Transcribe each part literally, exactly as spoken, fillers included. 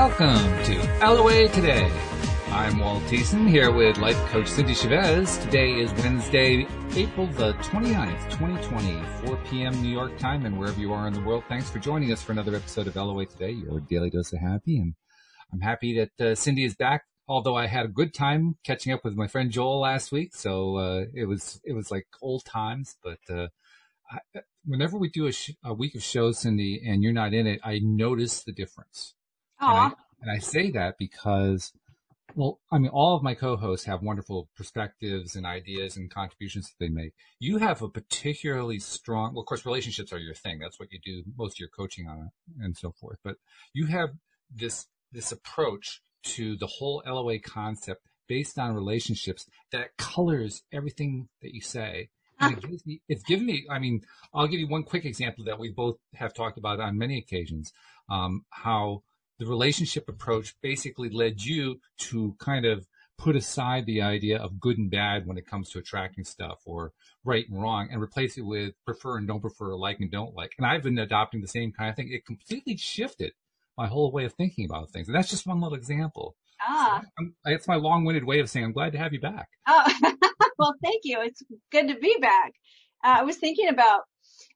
Welcome to L O A Today. I'm Walt Thiessen here with life coach Cindy Chavez. Today is Wednesday, April the twenty-ninth, twenty twenty, four p.m. New York time, and wherever you are in the world, thanks for joining us for another episode of L O A Today, your daily dose of happy. And I'm happy that uh, Cindy is back, although I had a good time catching up with my friend Joel last week, so uh, it was it was like old times, but uh, I, whenever we do a, sh- a week of shows, Cindy, and you're not in it, I notice the difference. And I, and I say that because, well, I mean, all of my co-hosts have wonderful perspectives and ideas and contributions that they make. You have a particularly strong, well, of course, relationships are your thing. That's what you do most of your coaching on and so forth. But you have this this approach to the whole L O A concept based on relationships that colors everything that you say. And it gives me, it's given me, I mean, I'll give you one quick example that we both have talked about on many occasions, um, how the relationship approach basically led you to kind of put aside the idea of good and bad when it comes to attracting stuff or right and wrong and replace it with prefer and don't prefer, like and don't like. And I've been adopting the same kind of thing. It completely shifted my whole way of thinking about things. And that's just one little example. Ah. So I'm, it's my long-winded way of saying I'm glad to have you back. Oh, well, thank you. It's good to be back. Uh, I was thinking about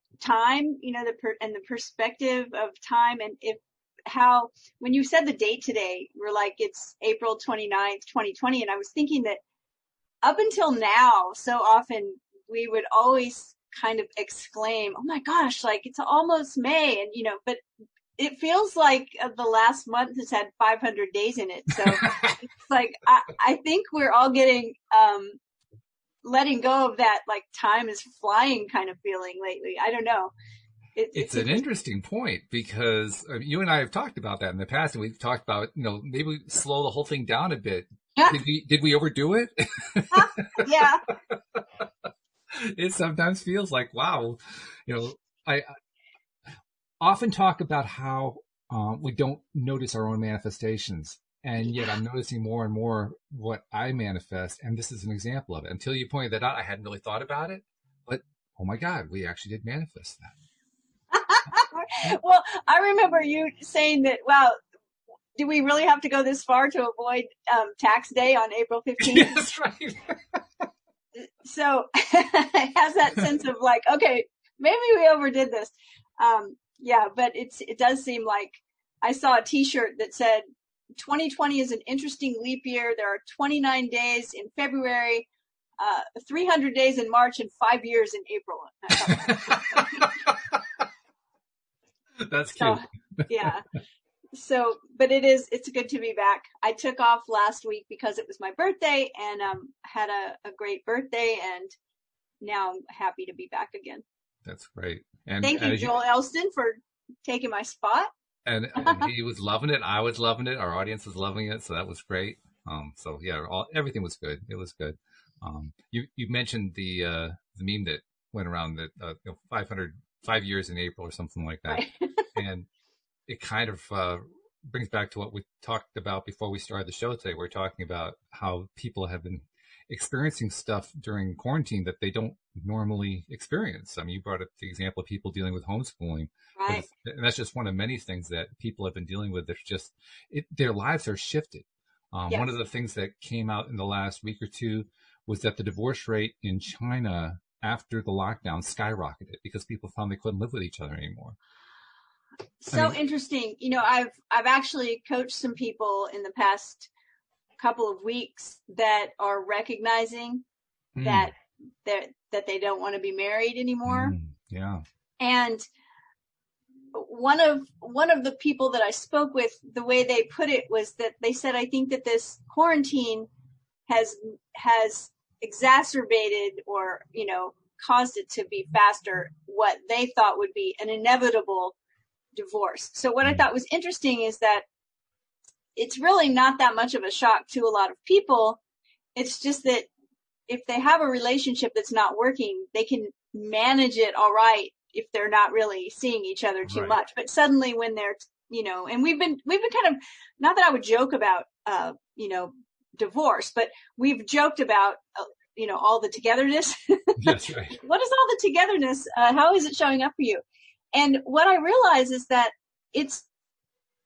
time, you know, the per- and the perspective of time, and if how when you said the date today, we're like it's April twenty-ninth, twenty twenty, and I was thinking that up until now, so often we would always kind of exclaim, "Oh my gosh, like it's almost May," and you know, but it feels like the last month has had five hundred days in it. So it's like, I, I think we're all getting, um, letting go of that, like time is flying kind of feeling lately. I don't know. It, it's, it's an interesting point because uh, you and I have talked about that in the past, and we've talked about, you know, maybe we slow the whole thing down a bit. Yeah. Did we, did we overdo it? Yeah. It sometimes feels like, wow, you know, I, I often talk about how um, we don't notice our own manifestations. And yet I'm noticing more and more what I manifest. And this is an example of it. Until you pointed that out, I hadn't really thought about it. But, oh my God, we actually did manifest that. Well, I remember you saying that, wow, do we really have to go this far to avoid um, tax day on April fifteenth? That's right. So it has that sense of like, okay, maybe we overdid this. Um, yeah, but it's it does seem like I saw a T-shirt that said twenty twenty is an interesting leap year. There are twenty-nine days in February, uh, three hundred days in March, and five years in April. That's cute. So, yeah. So, but it is, it's good to be back. I took off last week because it was my birthday and, um, had a, a great birthday, and now I'm happy to be back again. That's great. And thank you, Joel you, Elston, for taking my spot. And, and he was loving it. I was loving it. Our audience was loving it. So that was great. Um, so yeah, all, everything was good. It was good. Um, you, you mentioned the, uh, the meme that went around that, uh, you know, five hundred, five years in April or something like that. Right. And it kind of, uh, brings back to what we talked about before we started the show today. We're talking about how people have been experiencing stuff during quarantine that they don't normally experience. I mean, you brought up the example of people dealing with homeschooling. Right. And that's just one of many things that people have been dealing with. That's just, it, their lives are shifted. Um, yes. One of the things that came out in the last week or two was that the divorce rate in China after the lockdown skyrocketed because people found they couldn't live with each other anymore. So I mean, interesting. You know, I've, I've actually coached some people in the past couple of weeks that are recognizing mm. that, that, that they don't want to be married anymore. Mm, yeah. And one of, one of the people that I spoke with, the way they put it was that they said, I think that this quarantine has, has exacerbated or, you know, caused it to be faster what they thought would be an inevitable divorce. So what I thought was interesting is that it's really not that much of a shock to a lot of people. It's just that if they have a relationship that's not working, they can manage it all right if they're not really seeing each other too right. much. But suddenly when they're, you know, and we've been, we've been kind of, not that I would joke about, uh, you know, divorce, but we've joked about, uh, you know, all the togetherness. That's right. What is all the togetherness? Uh, how is it showing up for you? And what I realize is that it's,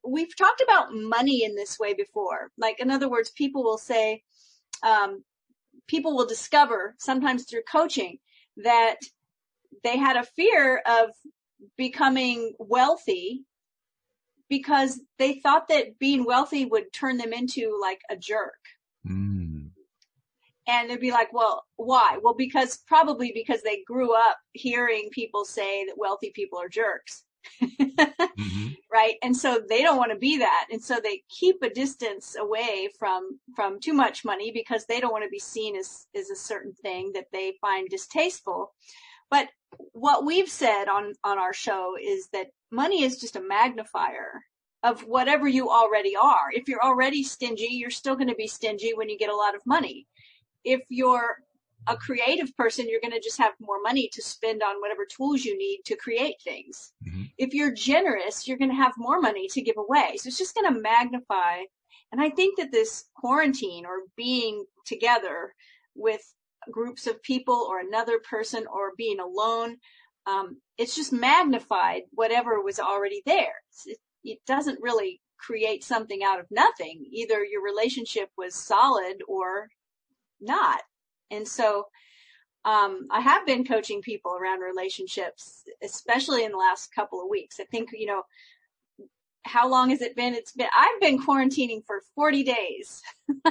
we've talked about money in this way before. Like, in other words, people will say, um, people will discover sometimes through coaching that they had a fear of becoming wealthy because they thought that being wealthy would turn them into like a jerk. Mm. And they'd be like, well, why? Well, because probably because they grew up hearing people say that wealthy people are jerks. Mm-hmm. Right. And so they don't want to be that. And so they keep a distance away from, from too much money because they don't want to be seen as, as a certain thing that they find distasteful. But what we've said on, on our show is that money is just a magnifier of whatever you already are. If you're already stingy, you're still going to be stingy when you get a lot of money. If you're a creative person, you're going to just have more money to spend on whatever tools you need to create things. Mm-hmm. If you're generous, you're going to have more money to give away. So it's just going to magnify. And I think that this quarantine or being together with groups of people or another person or being alone, um, it's just magnified whatever was already there. It, it doesn't really create something out of nothing. Either your relationship was solid or not. And so um, I have been coaching people around relationships, especially in the last couple of weeks. I think, you know, how long has it been? It's been, I've been quarantining for forty days.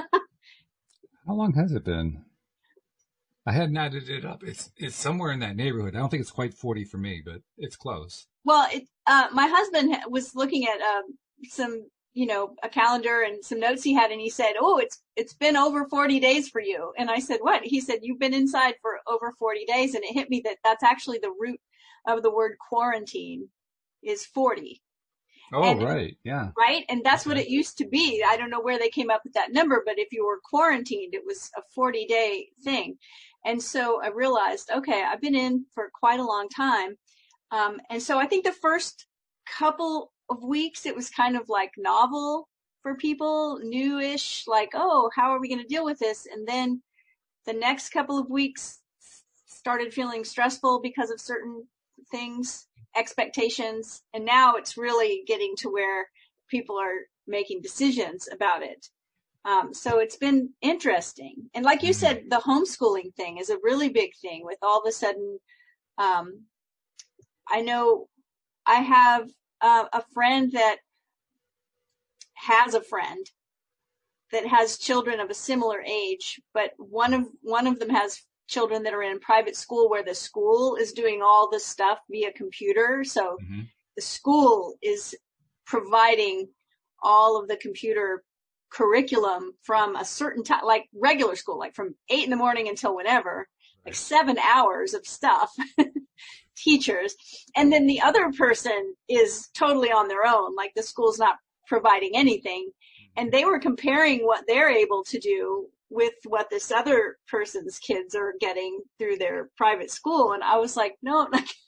How long has it been? I hadn't added it up. It's it's somewhere in that neighborhood. I don't think it's quite forty for me, but it's close. Well, it, uh, my husband was looking at um, some, you know, a calendar and some notes he had, and he said, oh, it's it's been over forty days for you. And I said, what? He said, you've been inside for over forty days. And it hit me that that's actually the root of the word quarantine is forty. Oh, and, right. Yeah. Right. And that's okay. what it used to be. I don't know where they came up with that number, but if you were quarantined, it was a forty day thing. And so I realized, okay, I've been in for quite a long time. Um, and so I think the first couple of weeks, it was kind of like novel for people, newish, like, oh, how are we going to deal with this? And then the next couple of weeks started feeling stressful because of certain things, expectations. And now it's really getting to where people are making decisions about it. Um, so it's been interesting. And like you said, the homeschooling thing is a really big thing with all of a sudden, um, I know I have uh, a friend that has a friend that has children of a similar age, but one of, one of them has children that are in private school where the school is doing all this stuff via computer. So mm-hmm. the school is providing all of the computer curriculum from a certain time, like regular school, like from eight in the morning until whenever, right. like seven hours of stuff, teachers. And then the other person is totally on their own, like the school's not providing anything. And they were comparing what they're able to do with what this other person's kids are getting through their private school. And I was like, no,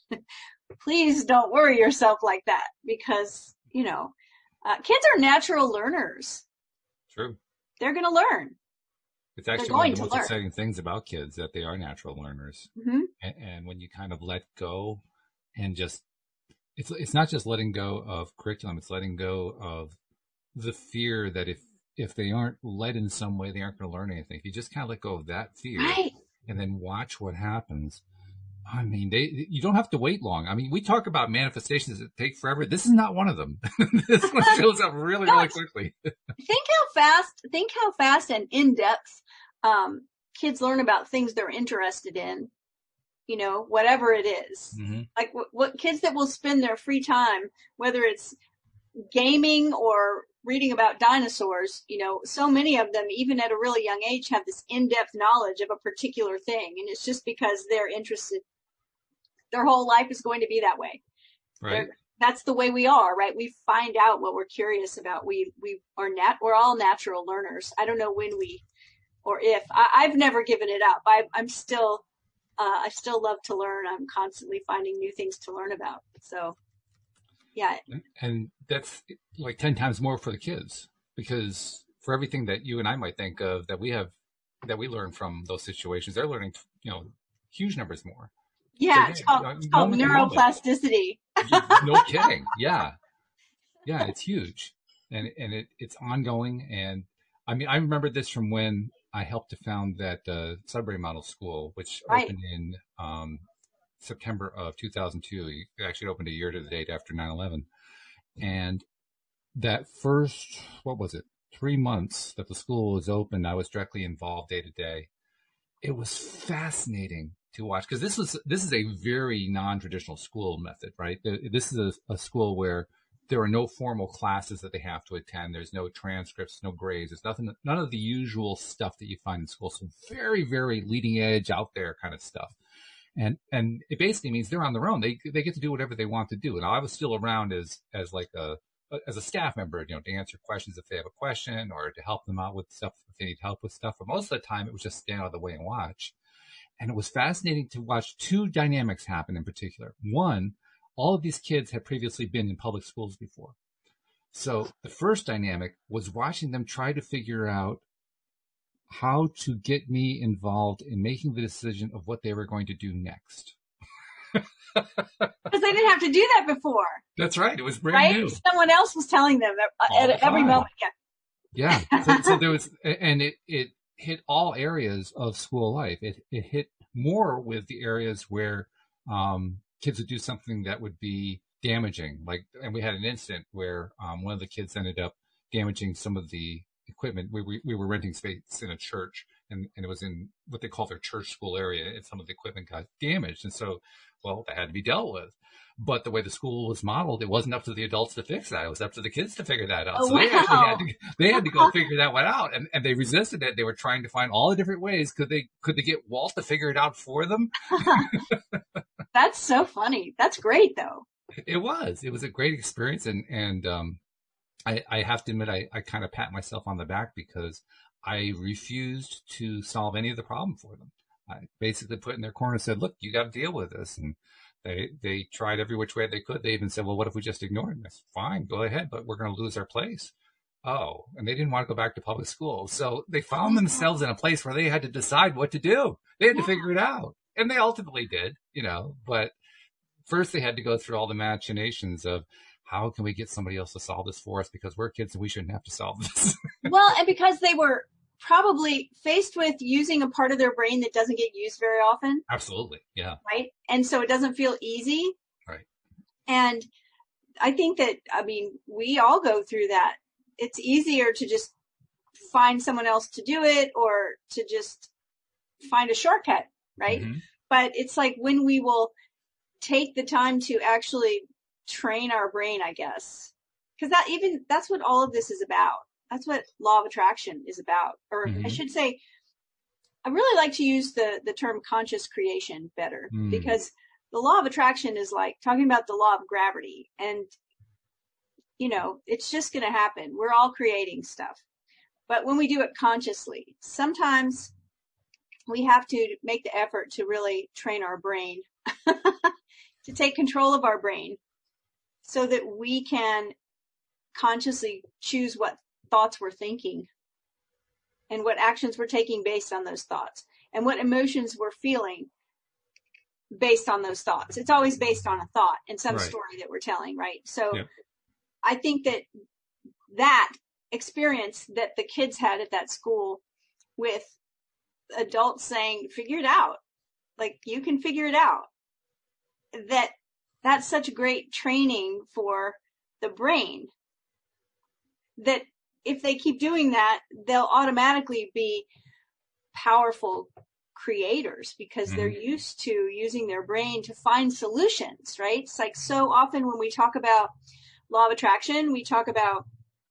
please don't worry yourself like that, because, you know, uh, kids are natural learners. True. They're going to learn. It's actually one of the most learn. exciting things about kids, that they are natural learners. Mm-hmm. And, and when you kind of let go and just, it's it's not just letting go of curriculum, it's letting go of the fear that if, if they aren't led in some way, they aren't going to learn anything. If you just kind of let go of that fear right. and then watch what happens. I mean, they, you don't have to wait long. I mean, we talk about manifestations that take forever. This is not one of them. This one shows up really, really quickly. Think how fast, think how fast and in depth, um, kids learn about things they're interested in, you know, whatever it is. Mm-hmm. Like what, what kids that will spend their free time, whether it's gaming or reading about dinosaurs, you know, so many of them, even at a really young age, have this in-depth knowledge of a particular thing. And it's just because they're interested. Their whole life is going to be that way. Right. They're, that's the way we are, right? We find out what we're curious about. We, we are nat, we're all natural learners. I don't know when we, or if I, I've never given it up. I, I'm still, uh, I still love to learn. I'm constantly finding new things to learn about. So yeah. And that's like ten times more for the kids, because for everything that you and I might think of that we have, that we learn from those situations, they're learning, you know, huge numbers more. Yeah, so, it's called, uh, it's called neuroplasticity. No kidding. Yeah. Yeah, it's huge, and and it it's ongoing. And I mean, I remember this from when I helped to found that uh, Sudbury Model School, which Right. opened in um, September of two thousand two. It actually opened a year to the date after nine eleven. And that first, what was it, three months that the school was open, I was directly involved day to day. It was fascinating to watch because this was this is a very non-traditional school method, right? This is a, a school where there are no formal classes that they have to attend. There's no transcripts, no grades. There's nothing, none of the usual stuff that you find in school. So very, very leading edge, out there kind of stuff. And and it basically means they're on their own. They they get to do whatever they want to do. And I was still around as as like a as a staff member, you know, to answer questions if they have a question or to help them out with stuff if they need help with stuff. But most of the time, it was just stand out of the way and watch. And it was fascinating to watch two dynamics happen in particular. One, all of these kids had previously been in public schools before. So the first dynamic was watching them try to figure out how to get me involved in making the decision of what they were going to do next. Because they didn't have to do that before. That's right. It was brand right? new. Someone else was telling them at, at every moment. Yeah. Yeah. So, so there was, and it, it hit all areas of school life. It, it hit more with the areas where um, kids would do something that would be damaging. Like, and we had an incident where um, one of the kids ended up damaging some of the equipment. We, we, we were renting space in a church, and, and it was in what they call their church school area, and some of the equipment got damaged. And so, well, that had to be dealt with. But the way the school was modeled, it wasn't up to the adults to fix that. It was up to the kids to figure that out. Oh, so wow. they actually had to, they had to go figure that one out. And, and they resisted it. They were trying to find all the different ways. Could they, could they get Walt to figure it out for them? That's so funny. That's great though. It was, it was a great experience. And, and, um, I, I have to admit, I, I kind of pat myself on the back because I refused to solve any of the problem for them. I basically put in their corner and said, look, you got to deal with this. And they, they tried every which way they could. They even said, well, what if we just ignore it? And I said, fine, go ahead, but we're going to lose our place. Oh, and they didn't want to go back to public school. So they found themselves in a place where they had to decide what to do. They had to figure it out. And they ultimately did, you know, but first they had to go through all the machinations of how can we get somebody else to solve this for us? Because we're kids and we shouldn't have to solve this. Well, and because they were probably faced with using a part of their brain that doesn't get used very often. Absolutely. Yeah. Right. And so it doesn't feel easy. Right. And I think that, I mean, we all go through that. It's easier to just find someone else to do it or to just find a shortcut. Right. Mm-hmm. But it's like when we will take the time to actually train our brain, I guess, because that even, that's what all of this is about. That's what law of attraction is about. Or mm-hmm. I should say, I really like to use the, the term conscious creation better mm. because the law of attraction is like talking about the law of gravity. And, you know, it's just going to happen. We're all creating stuff. But when we do it consciously, sometimes we have to make the effort to really train our brain, to take control of our brain so that we can consciously choose what thoughts we're thinking and what actions we're taking based on those thoughts and what emotions we're feeling based on those thoughts. It's always based on a thought and some right. story that we're telling, right? So yep. I think that that experience that the kids had at that school with adults saying, figure it out, like you can figure it out, that that's such great training for the brain that if they keep doing that, they'll automatically be powerful creators because mm-hmm. they're used to using their brain to find solutions, right? It's like so often when we talk about law of attraction, we talk about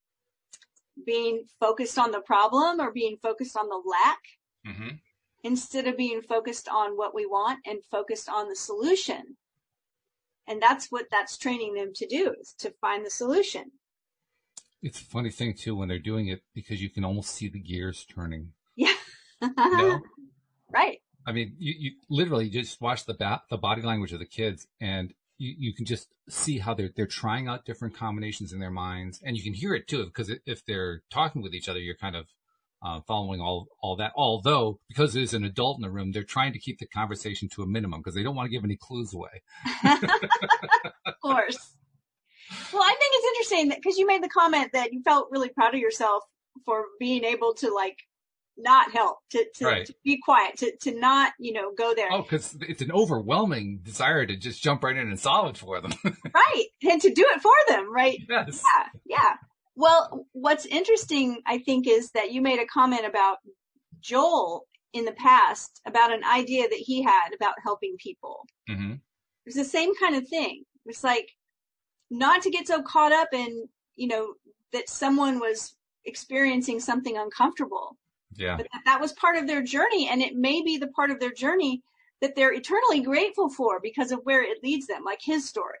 being focused on the problem or being focused on the lack mm-hmm. instead of being focused on what we want and focused on the solution. And that's what that's training them to do, is to find the solution. It's a funny thing, too, when they're doing it because you can almost see the gears turning. Yeah. You know? Right. I mean, you, you literally just watch the ba- the body language of the kids, and you, you can just see how they're they're trying out different combinations in their minds. And you can hear it, too, because if they're talking with each other, you're kind of uh, following all, all that. Although, because there's an adult in the room, they're trying to keep the conversation to a minimum because they don't want to give any clues away. Of course. Well, I think it's interesting because you made the comment that you felt really proud of yourself for being able to like not help, to, to, Right. to be quiet, to, to not, you know, go there. Oh, because it's an overwhelming desire to just jump right in and solve it for them. Right. And to do it for them, right? Yes. Yeah. Yeah. Well, what's interesting, I think, is that you made a comment about Joel in the past about an idea that he had about helping people. Mm-hmm. It's the same kind of thing. It's like not to get so caught up in, you know, that someone was experiencing something uncomfortable. Yeah. But that, that was part of their journey, and it may be the part of their journey that they're eternally grateful for because of where it leads them, like his story.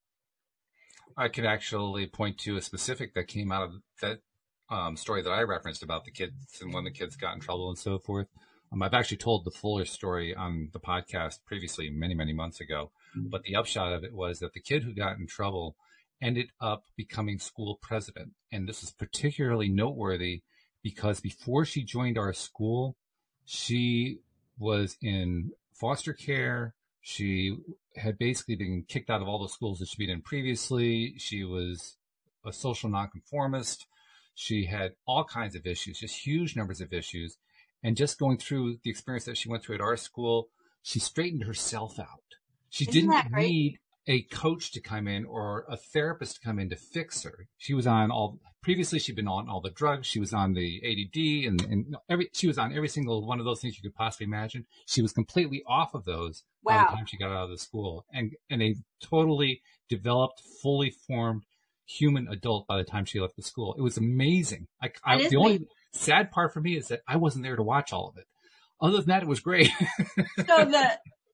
I could actually point to a specific that came out of that um, story that I referenced about the kids and when the kids got in trouble and so forth. Um, I've actually told the fuller story on the podcast previously, many, many months ago. Mm-hmm. But the upshot of it was that the kid who got in trouble ended up becoming school president. And this is particularly noteworthy because before she joined our school, she was in foster care. She had basically been kicked out of all the schools that she'd been in previously. She was a social nonconformist. She had all kinds of issues, just huge numbers of issues. And just going through the experience that she went through at our school, she straightened herself out. She Isn't didn't need a coach to come in or a therapist to come in to fix her. She was on all, previously she'd been on all the drugs. She was on the A D D and, and every, she was on every single one of those things you could possibly imagine. She was completely off of those wow. by the time she got out of the school, and, and a totally developed, fully formed human adult by the time she left the school. It was amazing. I, I, the only amazing. sad part for me is that I wasn't there to watch all of it. Other than that, it was great. So the,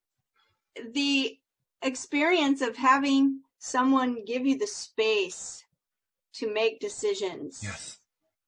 the experience of having someone give you the space to make decisions, yes,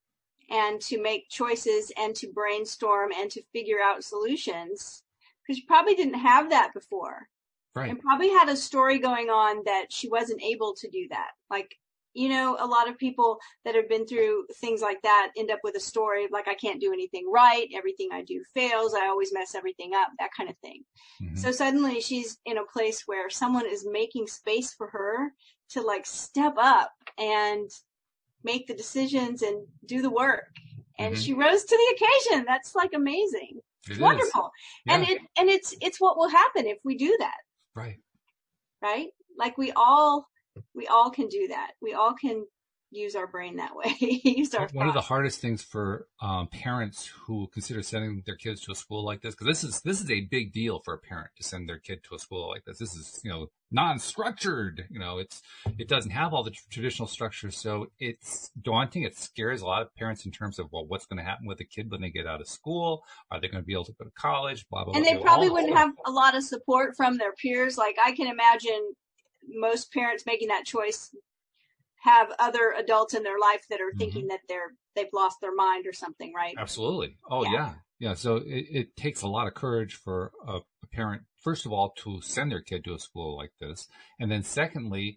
and to make choices and to brainstorm and to figure out solutions, because you probably didn't have that before. Right. And probably had a story going on that she wasn't able to do that. Like, you know, a lot of people that have been through things like that end up with a story of like, I can't do anything right. Everything I do fails. I always mess everything up, that kind of thing. Mm-hmm. So suddenly she's in a place where someone is making space for her to like step up and make the decisions and do the work. And mm-hmm. she rose to the occasion. That's like amazing. It it's wonderful. Yeah. And it, and it's, it's what will happen if we do that. Right. Right. Like we all, we all can do that. We all can use our brain that way. use our One thoughts. of the hardest things for um, parents who consider sending their kids to a school like this, because this is this is a big deal for a parent to send their kid to a school like this. This is, you know, non-structured. You know, it's it doesn't have all the tr- traditional structures, so it's daunting. It scares a lot of parents in terms of, well, what's going to happen with the kid when they get out of school? Are they going to be able to go to college? Blah blah. And blah, they blah, probably all wouldn't stuff. have a lot of support from their peers. Like I can imagine most parents making that choice have other adults in their life that are thinking mm-hmm. that they're they've lost their mind or something, right? Absolutely. Oh yeah, yeah. yeah. So it, it takes a lot of courage for a, a parent, first of all, to send their kid to a school like this, and then secondly,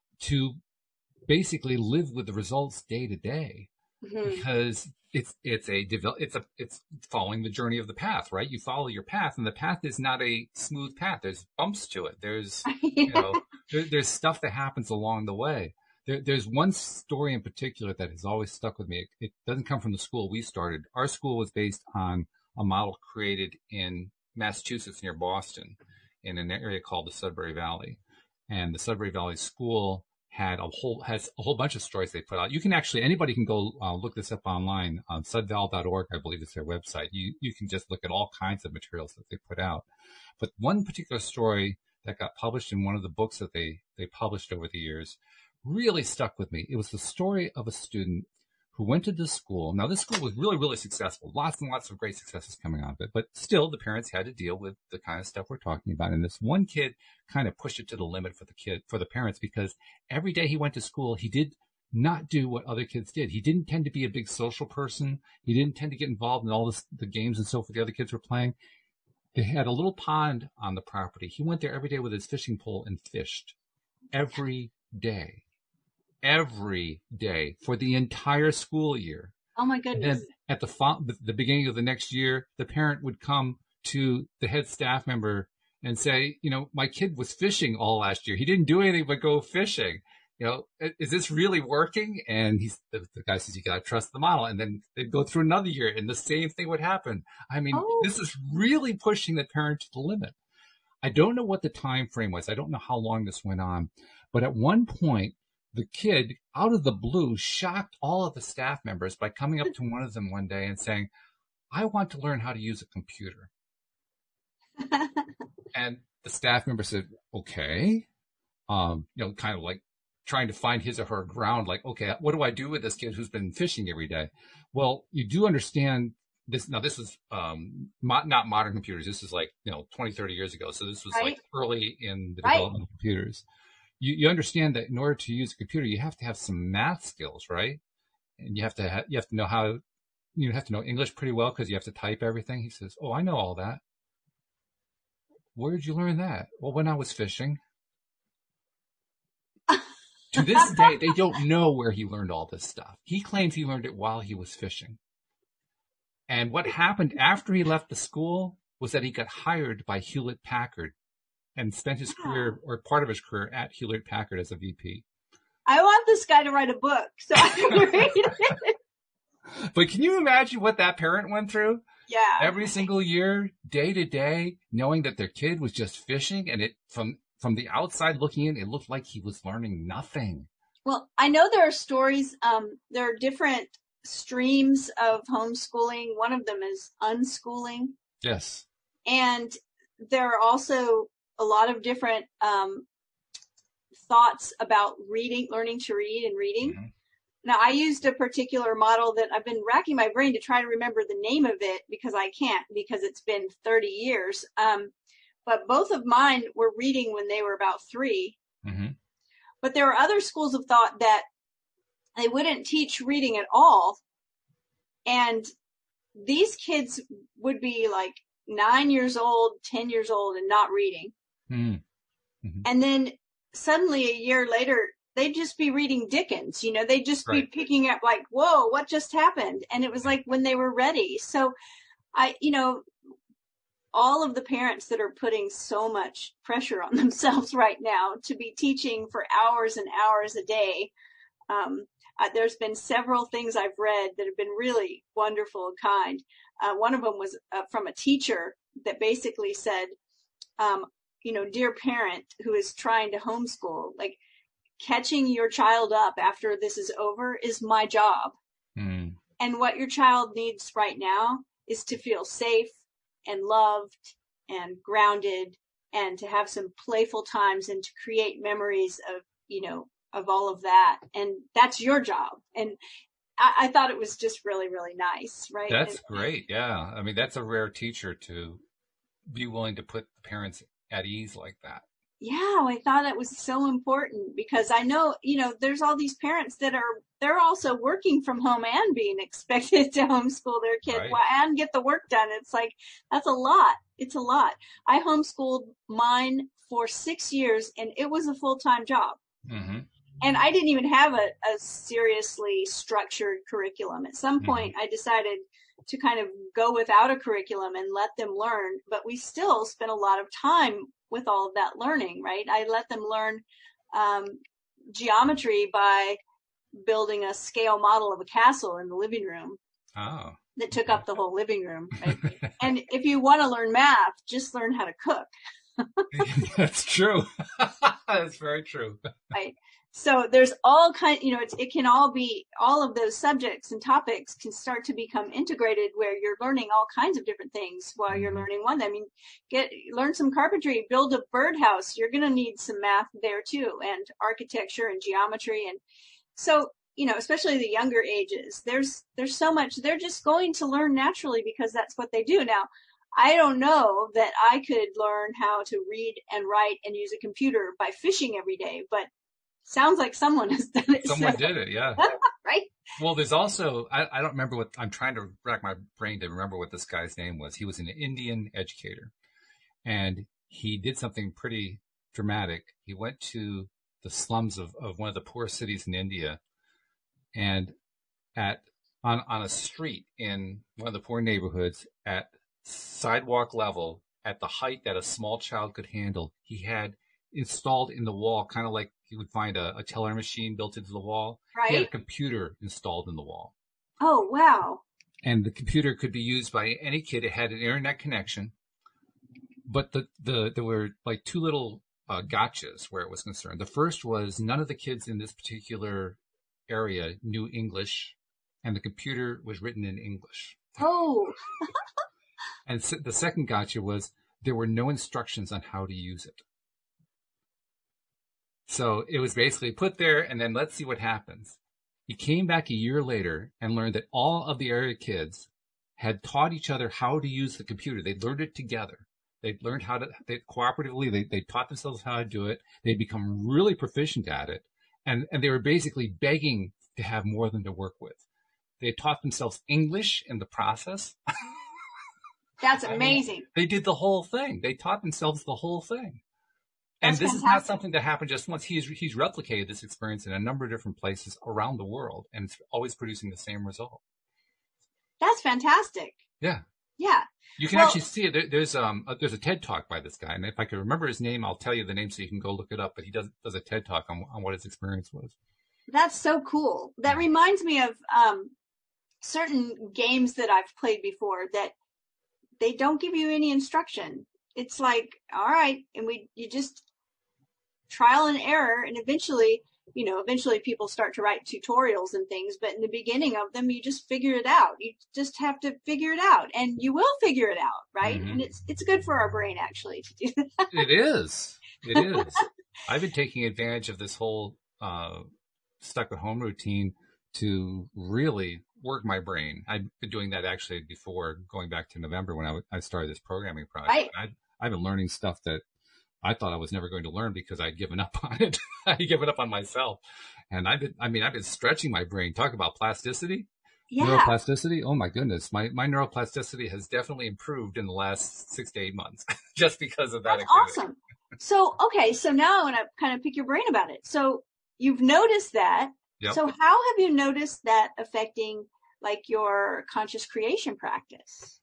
to basically live with the results day to day, mm-hmm. because it's it's a develop it's a it's following the journey of the path, right? You follow your path, and the path is not a smooth path. There's bumps to it. There's you know there, there's stuff that happens along the way. There, there's one story in particular that has always stuck with me. It, it doesn't come from the school we started. Our school was based on a model created in Massachusetts near Boston in an area called the Sudbury Valley. And the Sudbury Valley School had a whole has a whole bunch of stories they put out. You can actually, anybody can go uh, look this up online on sudval dot org, I believe is their website. You you can just look at all kinds of materials that they put out. But one particular story that got published in one of the books that they, they published over the years really stuck with me. It was the story of a student who went to this school. Now, this school was really, really successful. Lots and lots of great successes coming out of it. But still, the parents had to deal with the kind of stuff we're talking about. And this one kid kind of pushed it to the limit for the kid, for the parents, because every day he went to school, he did not do what other kids did. He didn't tend to be a big social person. He didn't tend to get involved in all this, the games and so forth the other kids were playing. They had a little pond on the property. He went there every day with his fishing pole and fished every day. Every day for the entire school year. Oh my goodness. And then at the, fa- the beginning of the next year, the parent would come to the head staff member and say, you know, my kid was fishing all last year. He didn't do anything but go fishing. you know, is this really working? And he's, the, the guy says, you got to trust the model. And then they'd go through another year and the same thing would happen. I mean, Oh. this is really pushing the parent to the limit. I don't know what the time frame was. I don't know how long this went on, but at one point, the kid, out of the blue, shocked all of the staff members by coming up to one of them one day and saying, I want to learn how to use a computer. And the staff member said, okay. Um, you know, kind of like trying to find his or her ground, like, okay, what do I do with this kid who's been fishing every day? Well, you do understand this. Now, this is um, mo- not modern computers. This is like, you know, twenty, thirty years ago. So this was Right. like early in the Right. development of computers. You, you understand that in order to use a computer, you have to have some math skills, right? And you have to ha- you have to know how you have to know English pretty well because you have to type everything. He says, "Oh, I know all that." Where did you learn that? Well, when I was fishing. To this day, they don't know where he learned all this stuff. He claims he learned it while he was fishing. And what happened after he left the school was that he got hired by Hewlett Packard and spent his career or part of his career at Hewlett Packard as a V P. I want this guy to write a book so I can read it. But can you imagine what that parent went through? Yeah. Every single year, day to day, knowing that their kid was just fishing, and it from from the outside looking in, it looked like he was learning nothing. Well, I know there are stories, um, there are different streams of homeschooling. One of them is unschooling. Yes. And there are also a lot of different um, thoughts about reading, learning to read and reading. Mm-hmm. Now, I used a particular model that I've been racking my brain to try to remember the name of it because I can't, because it's been thirty years. Um, but both of mine were reading when they were about three. Mm-hmm. But there are other schools of thought that they wouldn't teach reading at all. And these kids would be like nine years old, ten years old, and not reading. Mm-hmm. And then suddenly a year later, they'd just be reading Dickens, you know, they'd just Right. be picking up like, whoa, what just happened? And it was like when they were ready. So I, you know, all of the parents that are putting so much pressure on themselves right now to be teaching for hours and hours a day. Um, uh, there's been several things I've read that have been really wonderful and kind. Uh, one of them was uh, from a teacher that basically said, um, you know, dear parent who is trying to homeschool, like, catching your child up after this is over is my job. Mm. And what your child needs right now is to feel safe and loved and grounded and to have some playful times and to create memories of, you know, of all of that. And that's your job. And I, I thought it was just really, really nice, right? That's and, great. Yeah. I mean, that's a rare teacher to be willing to put the parents at ease like that. Yeah, I thought it was so important because I know, you know, there's all these parents that are, they're also working from home and being expected to homeschool their kid Right. and get the work done. It's like, that's a lot. It's a lot. I homeschooled mine for six years and it was a full-time job. Mm-hmm. And I didn't even have a, a seriously structured curriculum. At some point, Mm-hmm. I decided to kind of go without a curriculum and let them learn, but we still spent a lot of time with all of that learning, right? I let them learn um, geometry by building a scale model of a castle in the living room Oh. that took up the whole living room. Right? And if you want to learn math, just learn how to cook. That's true. That's very true. Right. So there's all kind, you know, it's, it can all be, all of those subjects and topics can start to become integrated where you're learning all kinds of different things while you're Mhm. learning one. I mean, get, learn some carpentry, build a birdhouse. You're going to need some math there too, and architecture and geometry. And so, you know, especially the younger ages, there's, there's so much, they're just going to learn naturally because that's what they do. Now, I don't know that I could learn how to read and write and use a computer by fishing every day, but sounds like someone has done it. Someone so. did it, yeah. Right? Well, there's also, I, I don't remember what, I'm trying to rack my brain to remember what this guy's name was. He was an Indian educator, and he did something pretty dramatic. He went to the slums of, of one of the poor cities in India, and at on, on a street in one of the poor neighborhoods at sidewalk level, at the height that a small child could handle, he had installed in the wall, kind of like you would find a, a teller machine built into the wall. Right. He had a computer installed in the wall. Oh, wow. And the computer could be used by any kid. It had an internet connection. But the, the there were like two little uh, gotchas where it was concerned. The first was none of the kids in this particular area knew English, and the computer was written in English. Oh. And the second gotcha was there were no instructions on how to use it. So it was basically put there and then let's see what happens. He came back a year later and learned that all of the area kids had taught each other how to use the computer. They'd learned it together. They'd learned how to, they cooperatively, they, they taught themselves how to do it. They'd become really proficient at it. And, and they were basically begging to have more than to work with. They taught themselves English in the process. That's amazing. I mean, they did the whole thing. They taught themselves the whole thing. And That's this fantastic. is not something that happened just once. He's he's replicated this experience in a number of different places around the world, and it's always producing the same result. That's fantastic. Yeah. Yeah. You can well, actually see it. There, there's um a, there's a TED Talk by this guy, and if I can remember his name, I'll tell you the name so you can go look it up. But he does does a TED Talk on on what his experience was. That's so cool. That reminds me of um certain games that I've played before that they don't give you any instruction. It's like, all right, and we you just trial and error, and eventually, you know, eventually people start to write tutorials and things, but in the beginning of them, you just figure it out. You just have to figure it out, and you will figure it out, right? Mm-hmm. And it's it's good for our brain, actually, to do that. It is. It is. I've been taking advantage of this whole uh, stuck at home routine to really work my brain. I've been doing that actually before going back to November when I, w- I started this programming project. Right. I've, I've been learning stuff that I thought I was never going to learn because I'd given up on it. I'd given up on myself. And I've been, I mean, I've been stretching my brain. Talk about plasticity. Yeah. Neuroplasticity. Oh my goodness. My, my neuroplasticity has definitely improved in the last six to eight months just because of that. That's awesome. So, okay. So now I want to kind of pick your brain about it. So you've noticed that. Yep. So how have you noticed that affecting like your conscious creation practice?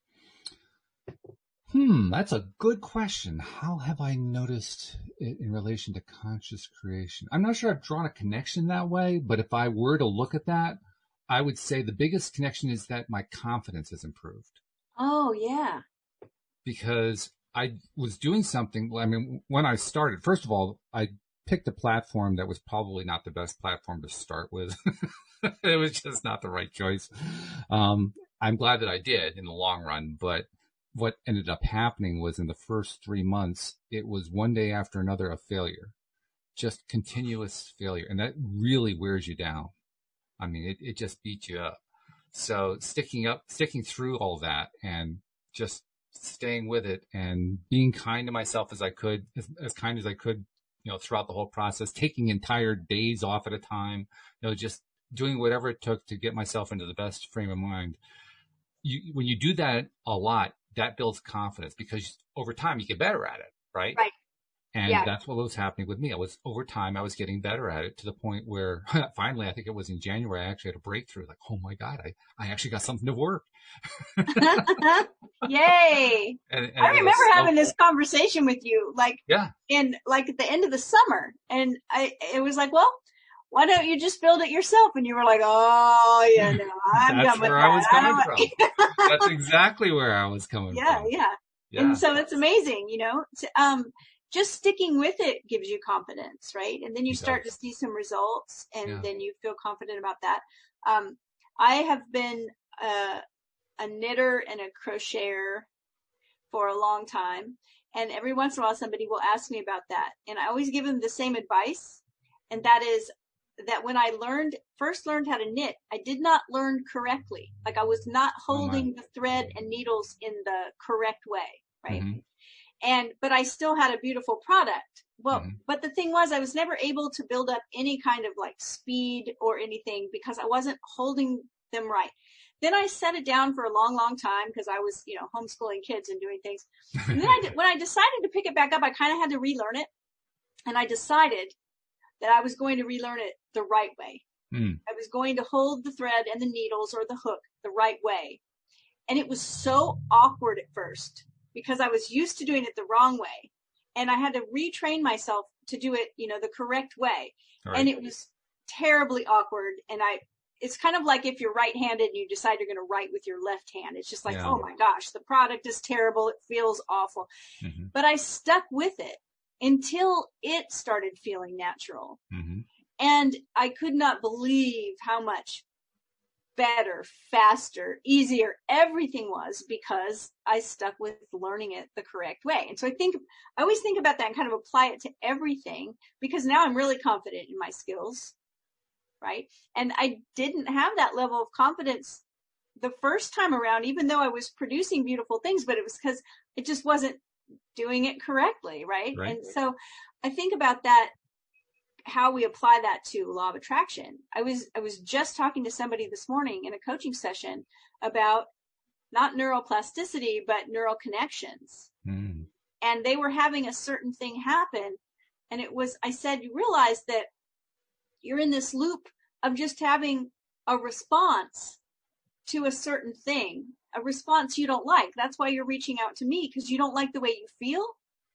Hmm, that's a good question. How have I noticed it in relation to conscious creation? I'm not sure I've drawn a connection that way, but if I were to look at that, I would say the biggest connection is that my confidence has improved. Oh, yeah. Because I was doing something, I mean, when I started, first of all, I picked a platform that was probably not the best platform to start with. It was just not the right choice. Um, I'm glad that I did in the long run, but what ended up happening was in the first three months, it was one day after another a failure, just continuous failure. And that really wears you down. I mean, it, it just beats you up. So sticking up, sticking through all that and just staying with it and being kind to myself as I could, as, as kind as I could, you know, throughout the whole process, taking entire days off at a time, you know, just doing whatever it took to get myself into the best frame of mind. You, when you do that a lot, that builds confidence because over time you get better at it, right? Right. And yeah. that's what was happening with me. I was over time, I was getting better at it to the point where finally, I think it was in January, I actually had a breakthrough. Like, oh my God, I, I actually got something to work. Yay. And, and I remember so, having this conversation with you, like, yeah. in like at the end of the summer. And I, it was like, well, why don't you just build it yourself? And you were like, oh, yeah, no, I'm That's done with where that. I was coming I from. That's exactly where I was coming yeah, from. Yeah, yeah. And so it's amazing, you know, to, um, just sticking with it gives you confidence, right? And then you It start does. to see some results and Yeah. then you feel confident about that. Um, I have been uh, a knitter and a crocheter for a long time. And every once in a while, somebody will ask me about that. And I always give them the same advice. And that is that when I learned, first learned how to knit, I did not learn correctly. Like I was not holding the thread and needles in the correct way, right? Mm-hmm. And, but I still had a beautiful product. Well, Mm-hmm. but the thing was, I was never able to build up any kind of like speed or anything because I wasn't holding them right. Then I set it down for a long, long time because I was, you know, homeschooling kids and doing things. And then I did, when I decided to pick it back up, I kind of had to relearn it. And I decided that I was going to relearn it the right way. Mm. I was going to hold the thread and the needles or the hook the right way. And it was so awkward at first because I was used to doing it the wrong way. and I had to retrain myself to do it, you know, the correct way. Right. And it was terribly awkward. And I, it's kind of like if you're right-handed and you decide you're going to write with your left hand. It's just like, Yeah. oh my gosh, the product is terrible. It feels awful. Mm-hmm. But I stuck with it until it started feeling natural. Mm-hmm. And I could not believe how much better, faster, easier everything was because I stuck with learning it the correct way. And so I think, I always think about that and kind of apply it to everything, because now I'm really confident in my skills, right? And I didn't have that level of confidence the first time around, even though I was producing beautiful things, but it was because it just wasn't doing it correctly, right? Right. And so I think about that, how we apply that to law of attraction. I was, I was just talking to somebody this morning in a coaching session about not neuroplasticity, but neural connections. Mm. And they were having a certain thing happen. And it was, I said, you realize that you're in this loop of just having a response to a certain thing, a response you don't like. That's why you're reaching out to me, because you don't like the way you feel.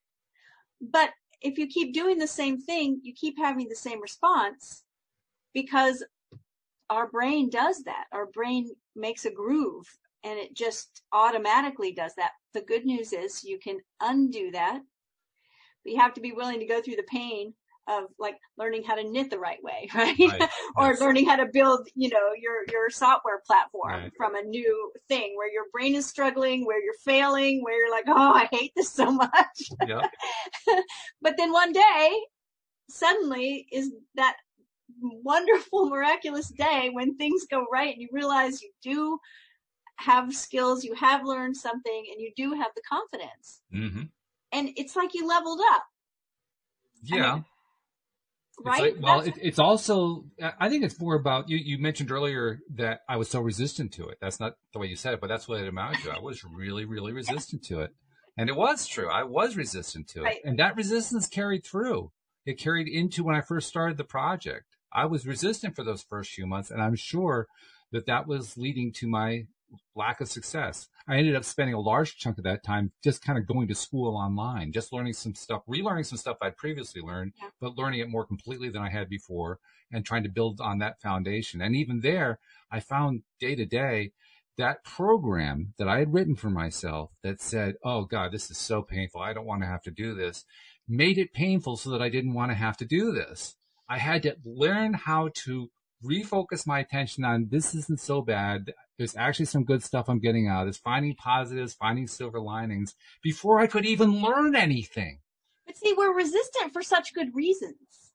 But if you keep doing the same thing, you keep having the same response, because our brain does that. Our brain makes a groove and it just automatically does that. The good news is you can undo that, but you have to be willing to go through the pain of like learning how to knit the right way, right? right. Or yes. learning how to build, you know, your, your software platform right. from a new thing where your brain is struggling, where you're failing, where you're like, oh, I hate this so much. Yep. But then one day, suddenly is that wonderful, miraculous day when things go right and you realize you do have skills, you have learned something, and you do have the confidence. Mm-hmm. And it's like you leveled up. Yeah. I mean, right? Like, well, it, it's also, I think it's more about, you, you mentioned earlier that I was so resistant to it. That's not the way you said it, but that's what it amounted to. I was really, really resistant to it. And it was true. I was resistant to it. Right. And that resistance carried through. It carried into when I first started the project. I was resistant for those first few months, and I'm sure that that was leading to my lack of success. I ended up spending a large chunk of that time just kind of going to school online, just learning some stuff, relearning some stuff I'd previously learned, yeah. but learning it more completely than I had before and trying to build on that foundation. And even there, I found day to day that program that I had written for myself that said, oh God, this is so painful. I don't want to have to do this, made it painful so that I didn't want to have to do this. I had to learn how to refocus my attention on this isn't so bad. There's actually some good stuff I'm getting out of this, finding positives, finding silver linings before I could even learn anything. But see, we're resistant for such good reasons.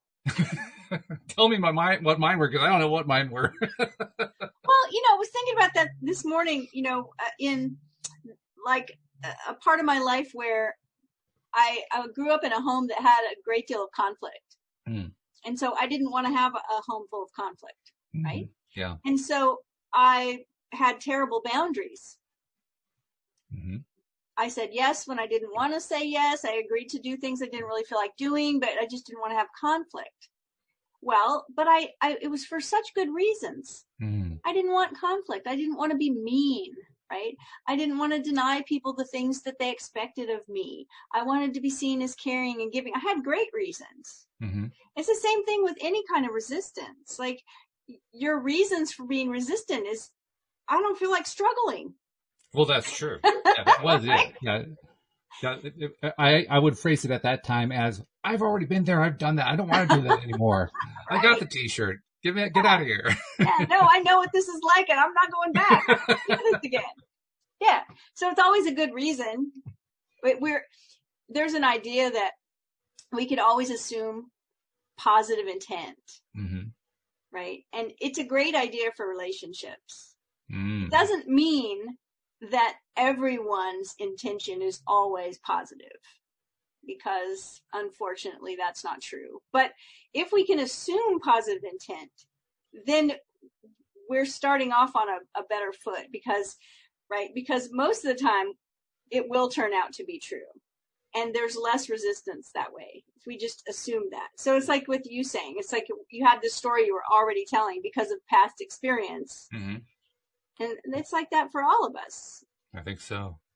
Tell me my mind, what mine were, because I don't know what mine were. Well, you know, I was thinking about that this morning, you know, uh, in like a, a part of my life where I, I grew up in a home that had a great deal of conflict. Mm. And so I didn't want to have a, a home full of conflict, mm-hmm. right? Yeah. And so I had terrible boundaries. Mm-hmm. I said yes when I didn't want to say yes. I agreed to do things I didn't really feel like doing, but I just didn't want to have conflict. Well, but I, I it was for such good reasons. Mm. I didn't want conflict. I didn't want to be mean, right? I didn't want to deny people the things that they expected of me. I wanted to be seen as caring and giving. I had great reasons. Mm-hmm. It's the same thing with any kind of resistance. Like your reasons for being resistant is, I don't feel like struggling. Well, that's true. Yeah, that was it. Yeah. Yeah, I, I would phrase it at that time as, I've already been there. I've done that. I don't want to do that anymore. Right. I got the t-shirt. Give me, get out of here. Yeah, no, I know what this is like and I'm not going back. Do this again. Yeah. So it's always a good reason. We're, there's an idea that we could always assume positive intent, mm-hmm. right? And it's a great idea for relationships. Mm. It doesn't mean that everyone's intention is always positive, because unfortunately that's not true. But if we can assume positive intent, then we're starting off on a, a better foot, because, right? Because most of the time it will turn out to be true. And there's less resistance that way if we just assume that. So it's like with you saying, it's like you had this story you were already telling because of past experience. Mm-hmm. And it's like that for all of us. I think so.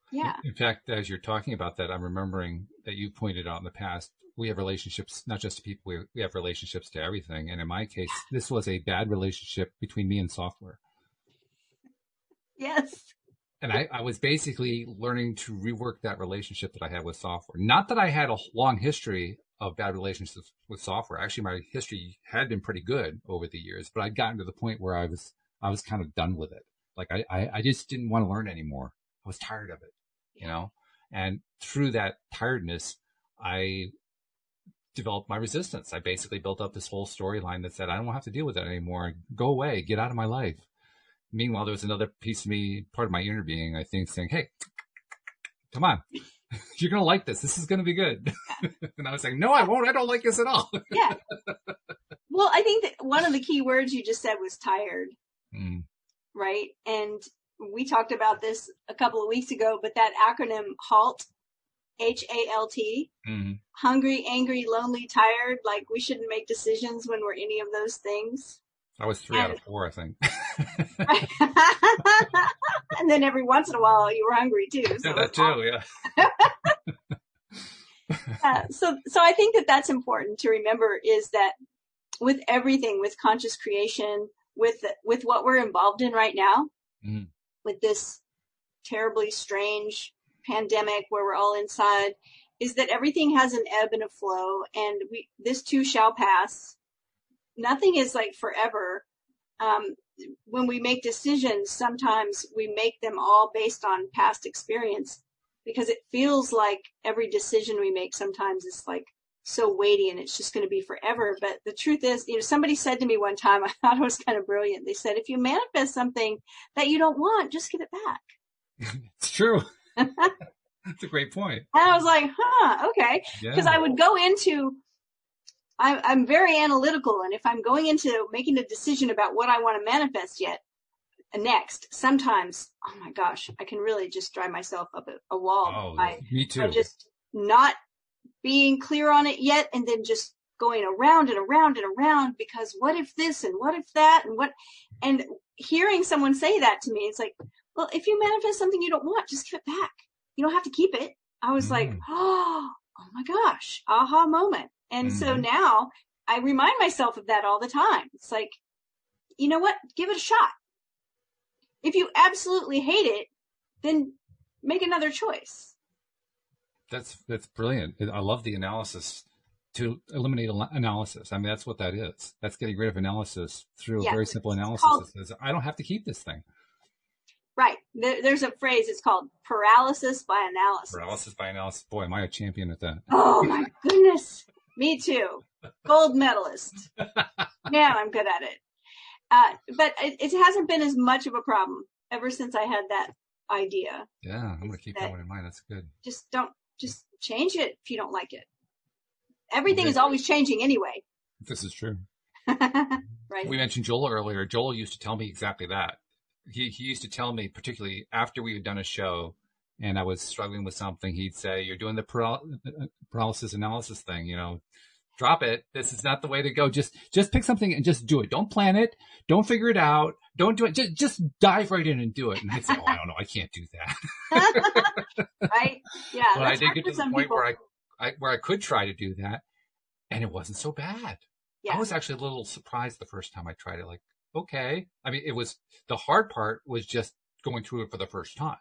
Yeah. In fact, as you're talking about that, I'm remembering that you pointed out in the past, we have relationships, not just to people, we, we have relationships to everything. And in my case, this was a bad relationship between me and software. Yes. And I, I was basically learning to rework that relationship that I had with software. Not that I had a long history of bad relationships with software. Actually, my history had been pretty good over the years, but I'd gotten to the point where I was, I was kind of done with it. Like I, I, I just didn't want to learn anymore. I was tired of it, you know? And through that tiredness, I developed my resistance. I basically built up this whole storyline that said, I don't have to deal with that anymore. Go away, get out of my life. Meanwhile, there was another piece of me, part of my inner being, I think, saying, hey, come on, you're going to like this. This is going to be good. And I was like, no, I won't. I don't like this at all. Yeah. Well, I think that one of the key words you just said was tired, mm. right? And we talked about this a couple of weeks ago, but that acronym HALT, H A L T, mm-hmm. hungry, angry, lonely, tired, like we shouldn't make decisions when we're any of those things. I was three and, out of four, I think. And then every once in a while you were hungry too. So that too, awesome. Yeah. uh, so, so I think that that's important to remember is that with everything, with conscious creation, with, with what we're involved in right now, mm-hmm. with this terribly strange pandemic where we're all inside, is that everything has an ebb and a flow, and we, this too shall pass. Nothing is like forever. Um, when we make decisions, sometimes we make them all based on past experience because it feels like every decision we make sometimes is like so weighty and it's just going to be forever. But the truth is, you know, somebody said to me one time, I thought it was kind of brilliant. They said, if you manifest something that you don't want, just give it back. It's true. That's a great point. And I was like, huh, okay. Because yeah. I would go into I, I'm very analytical, and if I'm going into making a decision about what I want to manifest yet next, sometimes, oh my gosh, I can really just drive myself up a, a wall. Oh, by, me too. by just not being clear on it yet, and then just going around and around and around because what if this and what if that and what, and hearing someone say that to me, it's like, well, if you manifest something you don't want, just give it back. You don't have to keep it. I was mm. like, oh, oh my gosh, aha moment. And mm-hmm. so now I remind myself of that all the time. It's like, you know what? Give it a shot. If you absolutely hate it, then make another choice. That's, that's brilliant. I love the analysis to eliminate analysis. I mean, that's what that is. That's getting rid of analysis through yeah, a very simple analysis called, that says, I don't have to keep this thing. Right. There, there's a phrase. It's called paralysis by analysis. Paralysis by analysis. Boy, am I a champion at that. Oh my goodness. Me too. Gold medalist. Man, I'm good at it. Uh, but it, it hasn't been as much of a problem ever since I had that idea. Yeah, I'm going to keep that one in mind. That's good. Just don't, just change it if you don't like it. Everything yeah. is always changing anyway. This is true. Right. We mentioned Joel earlier. Joel used to tell me exactly that. He, he used to tell me, particularly after we had done a show, and I was struggling with something, he'd say, you're doing the paralysis analysis thing, you know, drop it. This is not the way to go. Just, just pick something and just do it. Don't plan it. Don't figure it out. Don't do it. Just, just dive right in and do it. And I'd say, oh, I don't know. I can't do that. Right. Yeah. But I did get to the point people. where I, I, where I could try to do that, and it wasn't so bad. Yeah. I was actually a little surprised the first time I tried it. Like, okay. I mean, it was, the hard part was just going through it for the first time.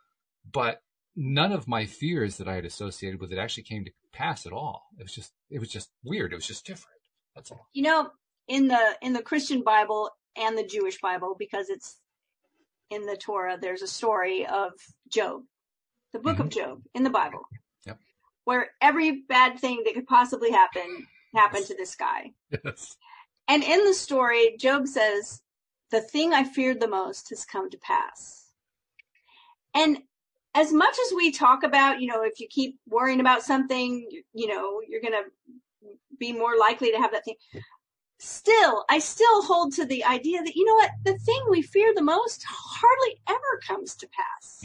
But none of my fears that I had associated with it actually came to pass at all. It was just, it was just weird. It was just different. That's all. You know, in the, in the Christian Bible and the Jewish Bible, because it's in the Torah, there's a story of Job, the book mm-hmm. of Job in the Bible, yep. where every bad thing that could possibly happen happened yes. to this guy. Yes. And in the story, Job says, the thing I feared the most has come to pass. And as much as we talk about, you know, if you keep worrying about something, you know, you're going to be more likely to have that thing. Still, I still hold to the idea that, you know what, the thing we fear the most hardly ever comes to pass.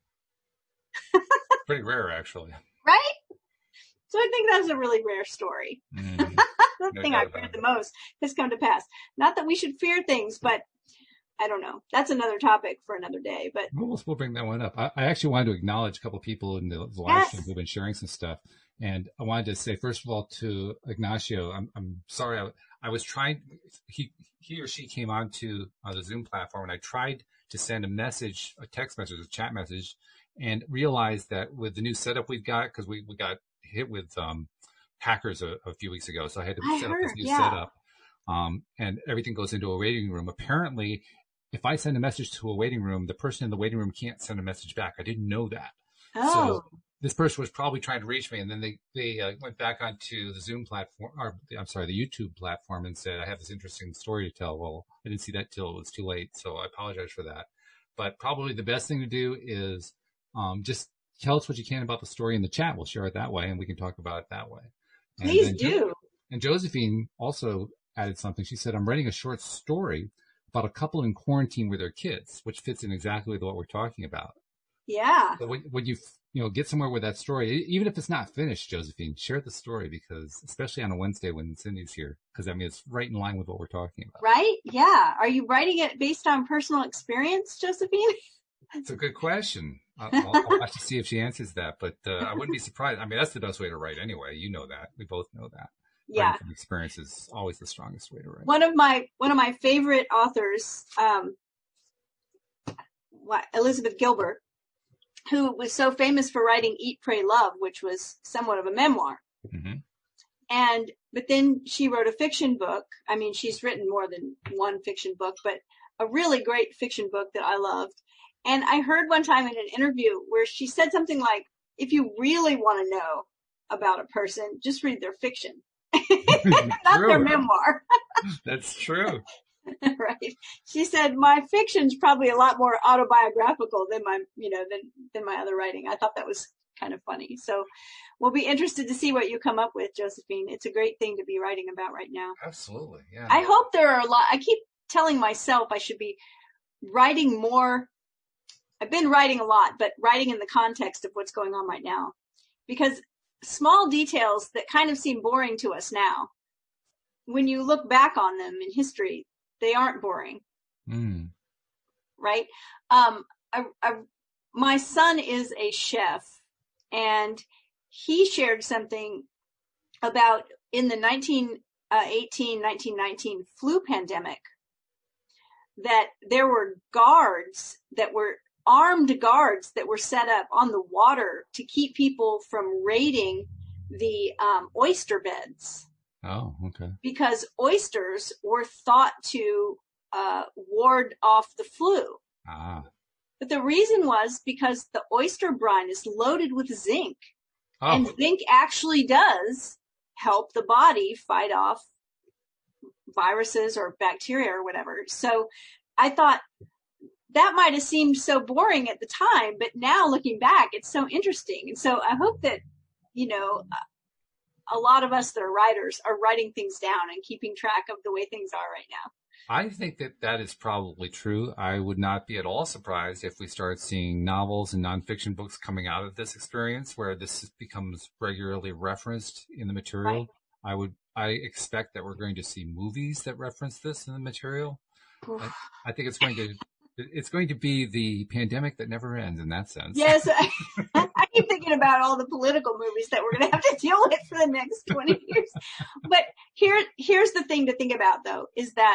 Mm-hmm. Pretty rare, actually. Right? So I think that's a really rare story. Mm-hmm. The no thing I feared the most has come to pass. Not that we should fear things, but I don't know. That's another topic for another day, but We'll, we'll bring that one up. I, I actually wanted to acknowledge a couple of people in the live yes. stream who've been sharing some stuff. And I wanted to say, first of all, to Ignacio, I'm, I'm sorry. I, I was trying, he, he or she came onto uh, the Zoom platform, and I tried to send a message, a text message, a chat message, and realized that with the new setup we've got, because we, we got hit with um, hackers a, a few weeks ago. So I had to I set heard, up this new yeah. setup. Um, and everything goes into a waiting room. Apparently, if I send a message to a waiting room, the person in the waiting room can't send a message back. I didn't know that. Oh. So this person was probably trying to reach me, and then they, they uh, went back onto the Zoom platform, or I'm sorry, the YouTube platform, and said, I have this interesting story to tell. Well, I didn't see that till it was too late, so I apologize for that. But probably the best thing to do is um, just tell us what you can about the story in the chat. We'll share it that way, and we can talk about it that way. Please and do. Jo- and Josephine also added something. She said, I'm writing a short story about a couple in quarantine with their kids, which fits in exactly with what we're talking about. Yeah. So when, when you, you know, get somewhere with that story, even if it's not finished, Josephine, share the story, because especially on a Wednesday when Cindy's here, because I mean, it's right in line with what we're talking about. Right? Yeah. Are you writing it based on personal experience, Josephine? It's a good question. I'll, I'll, I'll have to see if she answers that, but uh, I wouldn't be surprised. I mean, that's the best way to write anyway. You know that. We both know that. Yeah. Writing from experience is always the strongest way to write. One of my, one of my favorite authors, um, Elizabeth Gilbert, who was so famous for writing Eat, Pray, Love, which was somewhat of a memoir. Mm-hmm. And, but then she wrote a fiction book. I mean, she's written more than one fiction book, but a really great fiction book that I loved. And I heard one time in an interview where she said something like, if you really want to know about a person, just read their fiction, not their memoir. That's true. Right. She said, my fiction's probably a lot more autobiographical than my, you know, than, than my other writing. I thought that was kind of funny. So we'll be interested to see what you come up with, Josephine. It's a great thing to be writing about right now. Absolutely. Yeah. I hope there are a lot. I keep telling myself I should be writing more. I've been writing a lot, but writing in the context of what's going on right now, because small details that kind of seem boring to us now, when you look back on them in history, they aren't boring. Mm. Right? Um, I, I, my son is a chef, and he shared something about in the nineteen eighteen, nineteen nineteen flu pandemic, that there were guards that were armed guards that were set up on the water to keep people from raiding the um, oyster beds. Oh, okay. Because oysters were thought to uh, ward off the flu. Ah. But the reason was because the oyster brine is loaded with zinc. Oh. And zinc actually does help the body fight off viruses or bacteria or whatever. So I thought that might have seemed so boring at the time, but now looking back, it's so interesting. And so I hope that, you know, a lot of us that are writers are writing things down and keeping track of the way things are right now. I think that that is probably true. I would not be at all surprised if we start seeing novels and nonfiction books coming out of this experience where this becomes regularly referenced in the material. Right. I would, I expect that we're going to see movies that reference this in the material. I, I think it's going to, it's going to be the pandemic that never ends in that sense. Yes. I, I keep thinking about all the political movies that we're going to have to deal with for the next twenty years. But here, here's the thing to think about though, is that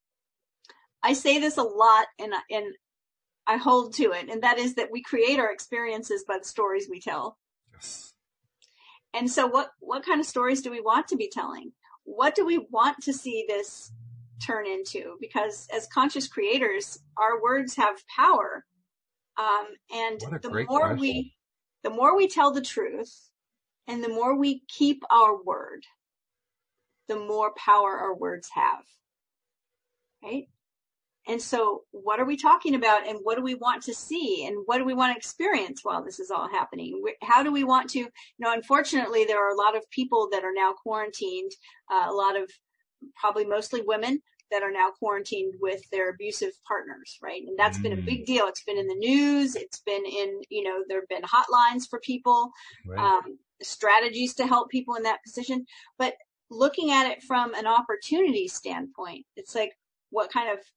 I say this a lot and, and I hold to it. And that is that we create our experiences by the stories we tell. Yes. And so what, what kind of stories do we want to be telling? What do we want to see this turn into? Because as conscious creators, our words have power. Um, and the more question. we, the more we tell the truth and the more we keep our word, the more power our words have. Right? And so what are we talking about and what do we want to see and what do we want to experience while this is all happening? How do we want to, you know, unfortunately, there are a lot of people that are now quarantined, uh, a lot of probably mostly women that are now quarantined with their abusive partners, right? And that's mm. been a big deal. It's been in the news. It's been in, you know, there have been hotlines for people, right. um, strategies to help people in that position. But looking at it from an opportunity standpoint, it's like, what kind of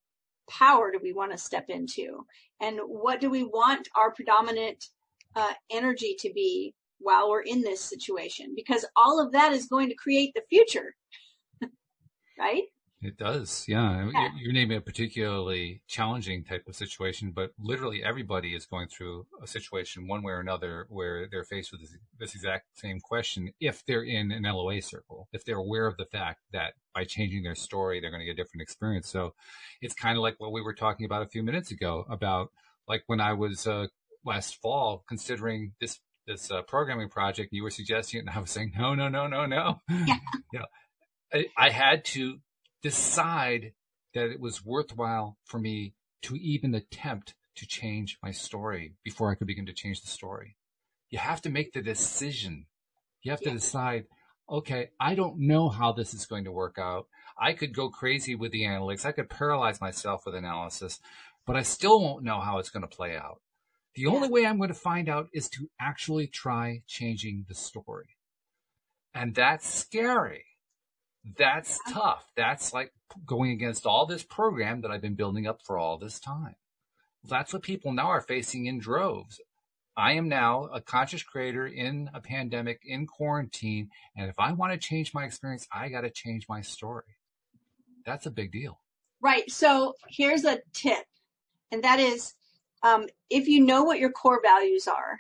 power do we want to step into? And what do we want our predominant uh, energy to be while we're in this situation? Because all of that is going to create the future, right? It does, yeah. Yeah. You're naming a particularly challenging type of situation, but literally everybody is going through a situation one way or another where they're faced with this, this exact same question if they're in an L O A circle, if they're aware of the fact that by changing their story, they're going to get a different experience. So it's kind of like what we were talking about a few minutes ago about like when I was uh, last fall considering this this uh, programming project, you were suggesting it, and I was saying, no, no, no, no, no. Yeah. You know, I, I had to decide that it was worthwhile for me to even attempt to change my story before I could begin to change the story. You have to make the decision. You have to Yeah. decide, okay, I don't know how this is going to work out. I could go crazy with the analytics. I could paralyze myself with analysis, but I still won't know how it's going to play out. The Yeah. only way I'm going to find out is to actually try changing the story. And that's scary. That's tough. That's like going against all this program that I've been building up for all this time. That's what people now are facing in droves. I am now a conscious creator in a pandemic, in quarantine. And if I want to change my experience, I got to change my story. That's a big deal. Right. So here's a tip. And that is, um, if you know what your core values are,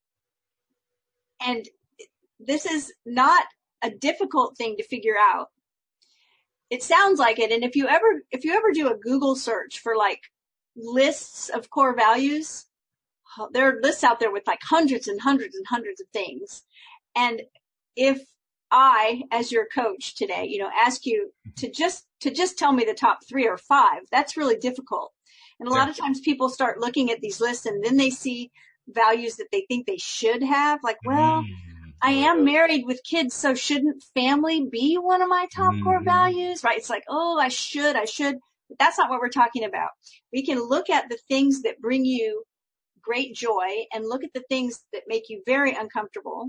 and this is not a difficult thing to figure out. It sounds like it. And if you ever, if you ever do a Google search for like lists of core values, there are lists out there with like hundreds and hundreds and hundreds of things. And if I, as your coach today, you know, ask you to just, to just tell me the top three or five, that's really difficult. And a lot of times people start looking at these lists and then they see values that they think they should have. Like, well, mm-hmm. I am married with kids, so shouldn't family be one of my top mm-hmm. core values, right? It's like, oh, I should, I should. But that's not what we're talking about. We can look at the things that bring you great joy and look at the things that make you very uncomfortable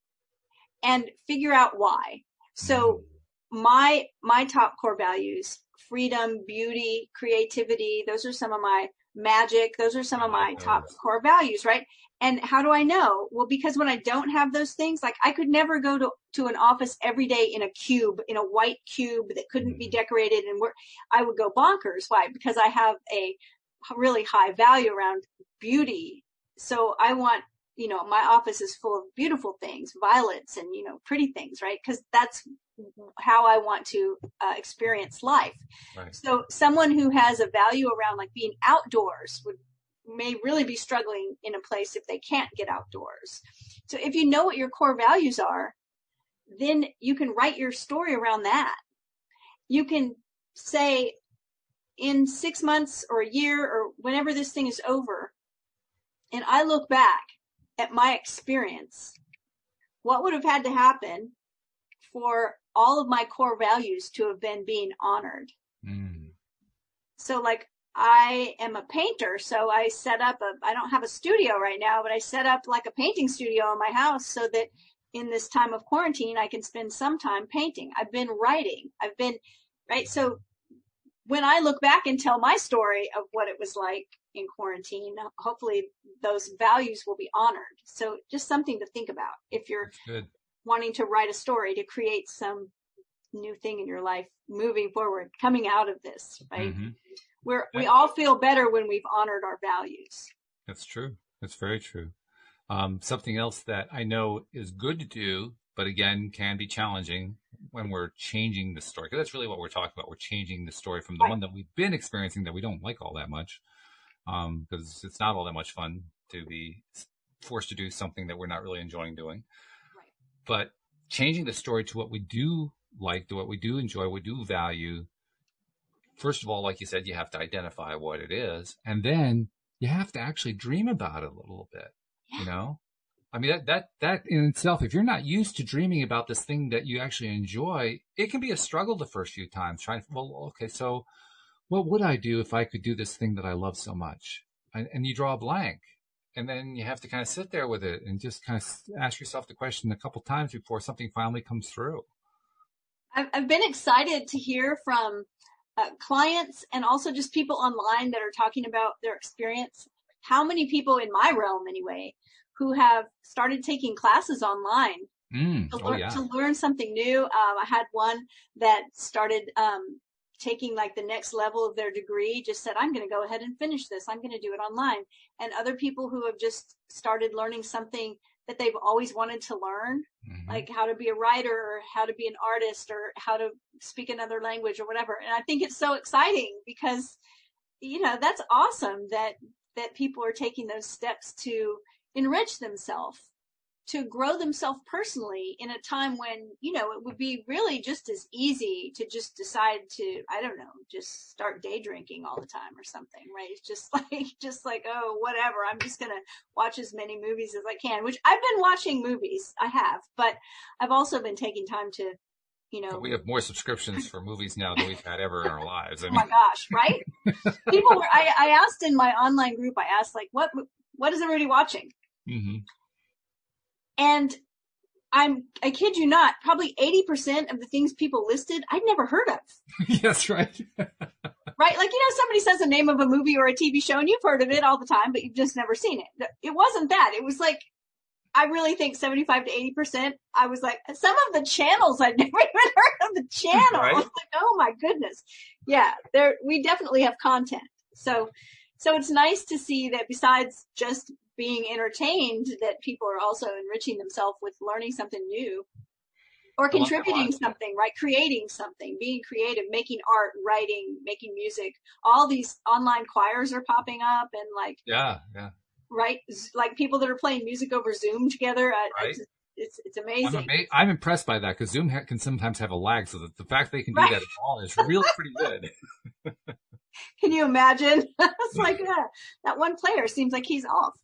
and figure out why. So my, my top core values, freedom, beauty, creativity, those are some of my magic. Those are some of my top core values, right? And how do I know? Well, because when I don't have those things, like I could never go to, to an office every day in a cube, in a white cube that couldn't be decorated and work. I would go bonkers. Why? Because I have a really high value around beauty. So I want, you know, my office is full of beautiful things, violets and, you know, pretty things, right? Because that's how I want to uh, experience life. Right. So someone who has a value around like being outdoors would may really be struggling in a place if they can't get outdoors. So if you know what your core values are, then you can write your story around that. You can say in six months or a year or whenever this thing is over, and I look back at my experience, what would have had to happen for all of my core values to have been being honored? Mm. So like I am a painter, so I set up a, I don't have a studio right now, but I set up like a painting studio in my house so that in this time of quarantine, I can spend some time painting. I've been writing. I've been, right? So when I look back and tell my story of what it was like in quarantine, hopefully those values will be honored. So just something to think about if you're wanting to write a story to create some new thing in your life moving forward, coming out of this, right? Mm-hmm. We're, we all feel better when we've honored our values. That's true. That's very true. Um, something else that I know is good to do, but again, can be challenging when we're changing the story. Because that's really what we're talking about. We're changing the story from the right. one that we've been experiencing that we don't like all that much. Um, because it's not all that much fun to be forced to do something that we're not really enjoying doing. Right. But changing the story to what we do like, to what we do enjoy, we do value. First of all, like you said, you have to identify what it is, and then you have to actually dream about it a little bit, yeah. you know? I mean, that, that, that in itself, if you're not used to dreaming about this thing that you actually enjoy, it can be a struggle the first few times trying, well, okay, so what would I do if I could do this thing that I love so much? And, and you draw a blank, and then you have to kind of sit there with it and just kind of ask yourself the question a couple times before something finally comes through. I've, I've been excited to hear from uh, clients and also just people online that are talking about their experience. How many people in my realm anyway, who have started taking classes online Mm. to, Oh, learn, yeah. to learn something new. Um, I had one that started um, taking like the next level of their degree, just said, I'm going to go ahead and finish this. I'm going to do it online. And other people who have just started learning something that they've always wanted to learn, mm-hmm. like how to be a writer or how to be an artist or how to speak another language or whatever. And I think it's so exciting because, you know, that's awesome that, that people are taking those steps to enrich themselves, to grow themselves personally in a time when, you know, it would be really just as easy to just decide to, I don't know, just start day drinking all the time or something, right? It's just like, just like, oh, whatever. I'm just going to watch as many movies as I can, which I've been watching movies. I have, but I've also been taking time to, you know. But we have more subscriptions for movies now than we've had ever in our lives. I mean. Oh my gosh, right? People were, I, I asked in my online group, I asked like, what, what is everybody watching? Mm-hmm. And I'm, I kid you not, probably eighty percent of the things people listed, I'd never heard of. Yes, right. Right? Like, you know, somebody says the name of a movie or a T V show and you've heard of it all the time, but you've just never seen it. It wasn't that. It was like, I really think seventy-five to eighty percent, I was like, some of the channels, I'd never even heard of the channel. Right? I was like, oh my goodness. Yeah, there, we definitely have content. So, so it's nice to see that besides just being entertained, that people are also enriching themselves with learning something new or contributing something, right? Creating something, being creative, making art, writing, making music. All these online choirs are popping up and like, yeah, yeah. Right. Like people that are playing music over Zoom together. Right. It's, it's, it's amazing. I'm, ama- I'm impressed by that because Zoom ha- can sometimes have a lag. So that the fact they can do right. that at all is really pretty good. Can you imagine? It's like, yeah, that one player seems like he's off.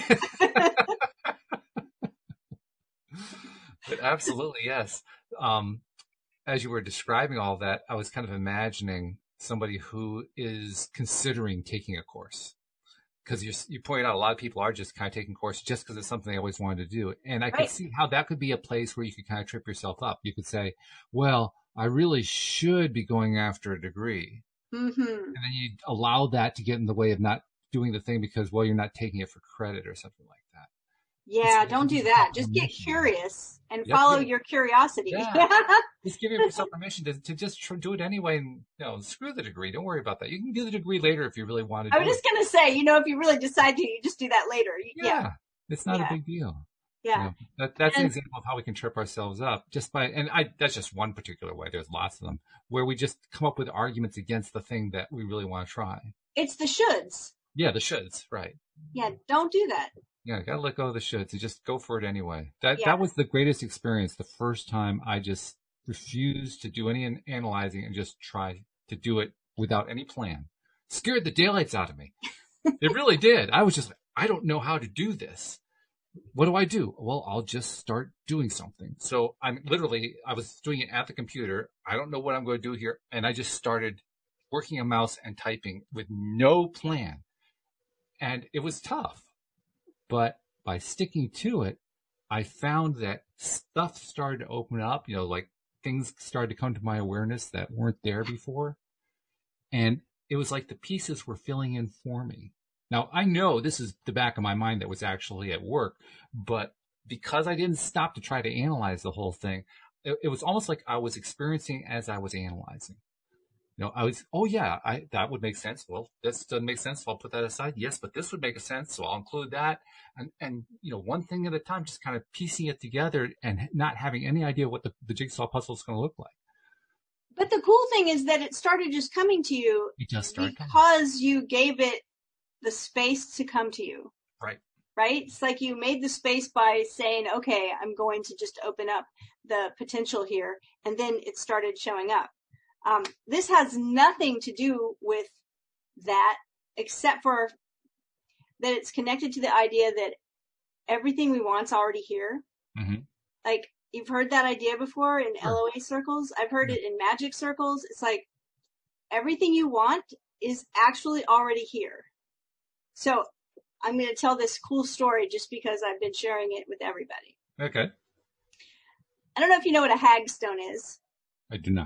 But absolutely, yes. Um, as you were describing all that, I was kind of imagining somebody who is considering taking a course. Because you you pointed out a lot of people are just kind of taking courses just because it's something they always wanted to do. And I right. could see how that could be a place where you could kind of trip yourself up. You could say, well, I really should be going after a degree. Mm-hmm. And then you allow that to get in the way of not doing the thing because, well, you're not taking it for credit or something like that. Yeah, it's, don't do that. Just get curious and yep, follow yeah. your curiosity. Yeah. Just give yourself permission to, to just tr- do it anyway and, you know, screw the degree. Don't worry about that. You can do the degree later if you really want to do it. I was just going to say, you know, if you really decide to, you just do that later. Yeah. yeah. It's not yeah. a big deal. Yeah. You know, that, that's and, an example of how we can trip ourselves up just by, and I, that's just one particular way. There's lots of them where we just come up with arguments against the thing that we really want to try. It's the shoulds. Yeah, the shoulds, right. Yeah, don't do that. Yeah, gotta let go of the shoulds and just go for it anyway. That yeah. that was the greatest experience. The first time I just refused to do any analyzing and just try to do it without any plan. Scared the daylights out of me. It really did. I was just like, I don't know how to do this. What do I do? Well, I'll just start doing something. So I'm literally, I was doing it at the computer. I don't know what I'm going to do here. And I just started working a mouse and typing with no plan. And it was tough. But by sticking to it, I found that stuff started to open up, you know, like things started to come to my awareness that weren't there before. And it was like the pieces were filling in for me. Now, I know this is the back of my mind that was actually at work, but because I didn't stop to try to analyze the whole thing, it, it was almost like I was experiencing as I was analyzing. You know, I was, oh yeah, I, that would make sense. Well, this doesn't make sense. So I'll put that aside. Yes, but this would make a sense. So I'll include that. And, and, you know, one thing at a time, just kind of piecing it together and not having any idea what the, the jigsaw puzzle is going to look like. But the cool thing is that it started just coming to you it just started because coming. you gave it the space to come to you. Right. Right? It's like you made the space by saying, okay, I'm going to just open up the potential here. And then it started showing up. Um, this has nothing to do with that, except for that it's connected to the idea that everything we want's already here. Mm-hmm. Like, you've heard that idea before in sure. L O A circles. I've heard mm-hmm. it in magic circles. It's like everything you want is actually already here. So I'm going to tell this cool story just because I've been sharing it with everybody. Okay. I don't know if you know what a hagstone is. I do not.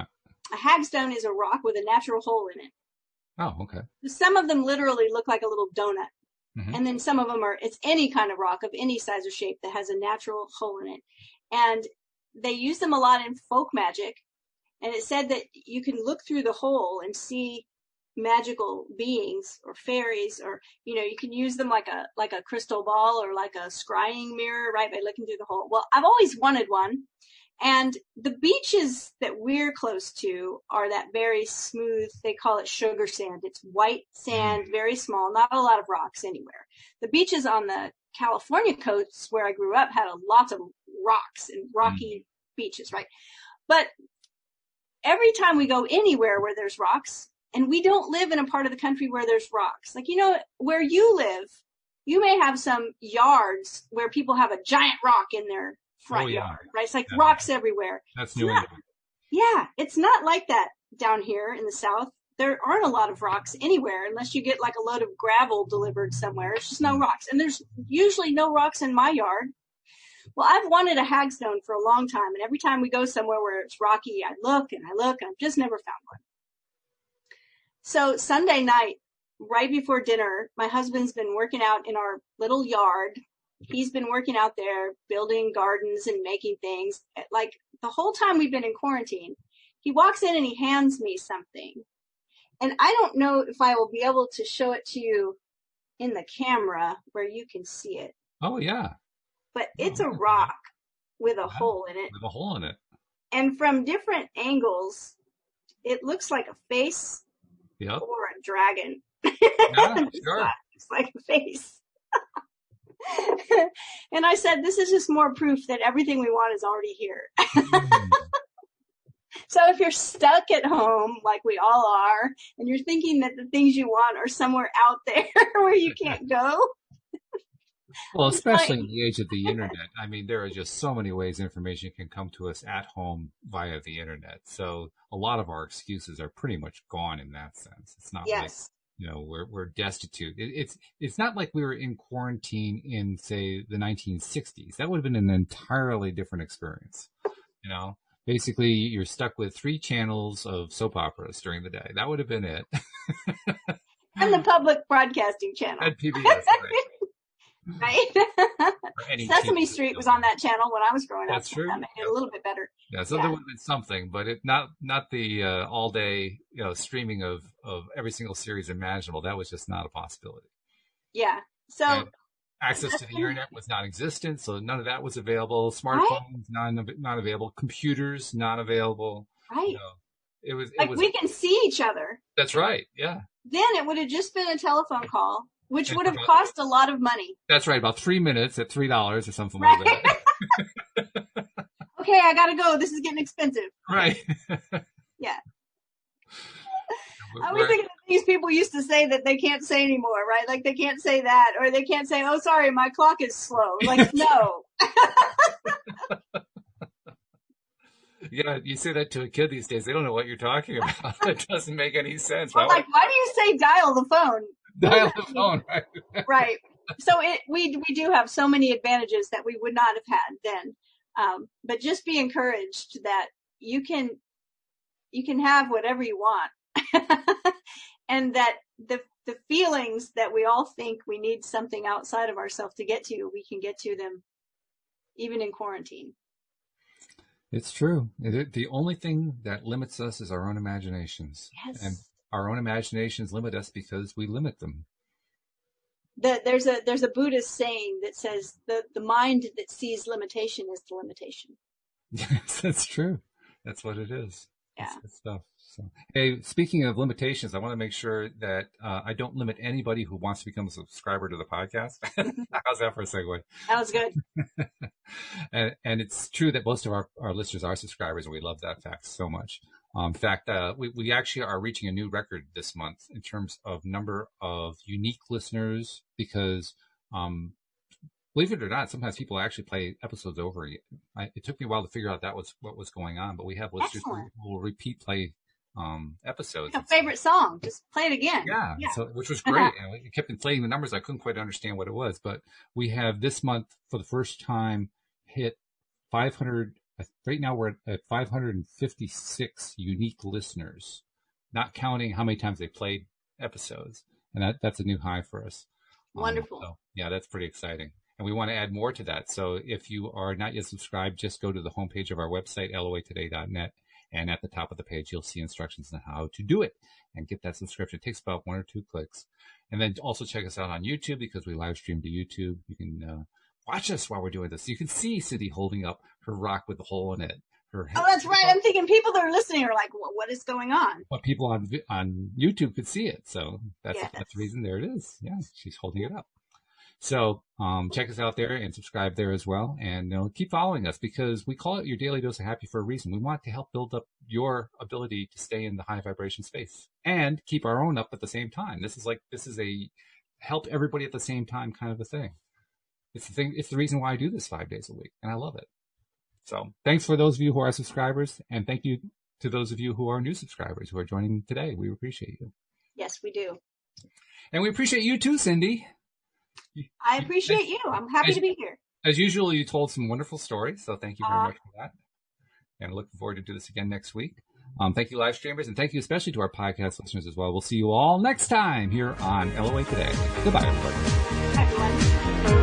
a hagstone is a rock with a natural hole in it. Oh, okay. Some of them literally look like a little donut. Mm-hmm. And then some of them are, it's any kind of rock of any size or shape that has a natural hole in it. And they use them a lot in folk magic. And it said that you can look through the hole and see magical beings or fairies, or, you know, you can use them like a, like a crystal ball or like a scrying mirror, right? By looking through the hole. Well, I've always wanted one. And the beaches that we're close to are that very smooth, they call it sugar sand. It's white sand, very small, not a lot of rocks anywhere. The beaches on the California coast where I grew up had a lot of rocks and rocky mm. beaches, right? But every time we go anywhere where there's rocks, and we don't live in a part of the country where there's rocks, like, you know, where you live, you may have some yards where people have a giant rock in their front oh, yeah. yard, right? It's like yeah. rocks everywhere. That's it's New not, England. Yeah, it's not like that down here in the South. There aren't a lot of rocks anywhere unless you get like a load of gravel delivered somewhere. It's just no rocks. And there's usually no rocks in my yard. Well, I've wanted a hagstone for a long time. And every time we go somewhere where it's rocky, I look and I look and I've just never found one. So Sunday night, right before dinner, my husband's been working out in our little yard. He's been working out there, building gardens and making things. Like the whole time we've been in quarantine, he walks in and he hands me something. And I don't know if I will be able to show it to you in the camera where you can see it. Oh, yeah. But it's oh, a rock with a yeah, hole in it. With a hole in it. And from different angles, it looks like a face yep. or a dragon. Yeah, sure. It's like a face. And I said, this is just more proof that everything we want is already here. Mm. So if you're stuck at home, like we all are, and you're thinking that the things you want are somewhere out there where you can't go. Well, especially in the age of the internet. I mean, there are just so many ways information can come to us at home via the internet. So a lot of our excuses are pretty much gone in that sense. It's not yes. like, you know, we're, we're destitute. It, it's, it's not like we were in quarantine in, say, the nineteen sixties. That would have been an entirely different experience. You know, basically you're stuck with three channels of soap operas during the day. That would have been it. And the public broadcasting channel. And P B S, right. Right? Sesame Street was on that channel when I was growing That's up. True. That made it a little bit better. Yeah, so yeah. there would have been something, but it not not the uh, all day you know streaming of, of every single series imaginable. That was just not a possibility. Yeah. So and access to the internet was non-existent, so none of that was available. Smartphones right? not not available. Computers not available. Right. You know, it was it like was, we can see each other. That's right. Yeah. Then it would have just been a telephone call. Which would have cost a lot of money. That's right, about three minutes at three dollars or something right. like that. Okay, I gotta go. This is getting expensive. Right. Yeah. I was thinking of these people used to say that they can't say anymore, right? Like they can't say that, or they can't say, "Oh, sorry, my clock is slow." Like, no. Yeah, you say that to a kid these days, they don't know what you're talking about. It doesn't make any sense. Well, like, why do you say dial the phone? Dial the phone, right? Right. So it, we we do have so many advantages that we would not have had then. Um, but just be encouraged that you can you can have whatever you want, and that the the feelings that we all think we need something outside of ourselves to get to, we can get to them even in quarantine. It's true. It, the only thing that limits us is our own imaginations. Yes. And our own imaginations limit us because we limit them. The, there's a there's a Buddhist saying that says the, the mind that sees limitation is the limitation. Yes, that's true. That's what it is. Yeah. That's good stuff. So, hey, speaking of limitations, I want to make sure that uh, I don't limit anybody who wants to become a subscriber to the podcast. How's that for a segue? That was good. and, and it's true that most of our, our listeners are subscribers, and we love that fact so much. Um, in fact, uh, we, we actually are reaching a new record this month in terms of number of unique listeners because, um, believe it or not, sometimes people actually play episodes over. I, it took me a while to figure out that was what was going on, but we have listeners who will repeat play um, episodes. Like a favorite song, just play it again. Yeah, yeah. So, which was great. And we kept inflating the numbers. I couldn't quite understand what it was, but we have this month for the first time hit five hundred right now we're at five hundred fifty-six unique listeners, not counting how many times they played episodes. And that, that's a new high for us. Wonderful. Um, so, yeah, that's pretty exciting. And we want to add more to that. So if you are not yet subscribed, just go to the homepage of our website, L O A today dot net. And at the top of the page, you'll see instructions on how to do it and get that subscription. It takes about one or two clicks. And then also check us out on YouTube because we live stream to YouTube. You can uh, watch us while we're doing this. You can see Cindy holding up her rock with the hole in it. Her oh, that's right. I'm thinking people that are listening are like, well, what is going on? But people on on YouTube could see it. So that's, yes. that's the reason. There it is. Yeah, she's holding it up. So um, check us out there and subscribe there as well. And you know, keep following us because we call it your daily dose of happy for a reason. We want to help build up your ability to stay in the high vibration space and keep our own up at the same time. This is like, this is a help everybody at the same time kind of a thing. It's the thing. It's the reason why I do this five days a week. And I love it. So thanks for those of you who are subscribers. And thank you to those of you who are new subscribers who are joining today. We appreciate you. Yes, we do. And we appreciate you too, Cindy. I appreciate you. I'm happy as, to be here. As usual, you told some wonderful stories, so thank you very uh, much for that. And looking forward to do this again next week. Um, thank you, live streamers, and thank you especially to our podcast listeners as well. We'll see you all next time here on L O A Today. Goodbye, everybody. Hi, everyone.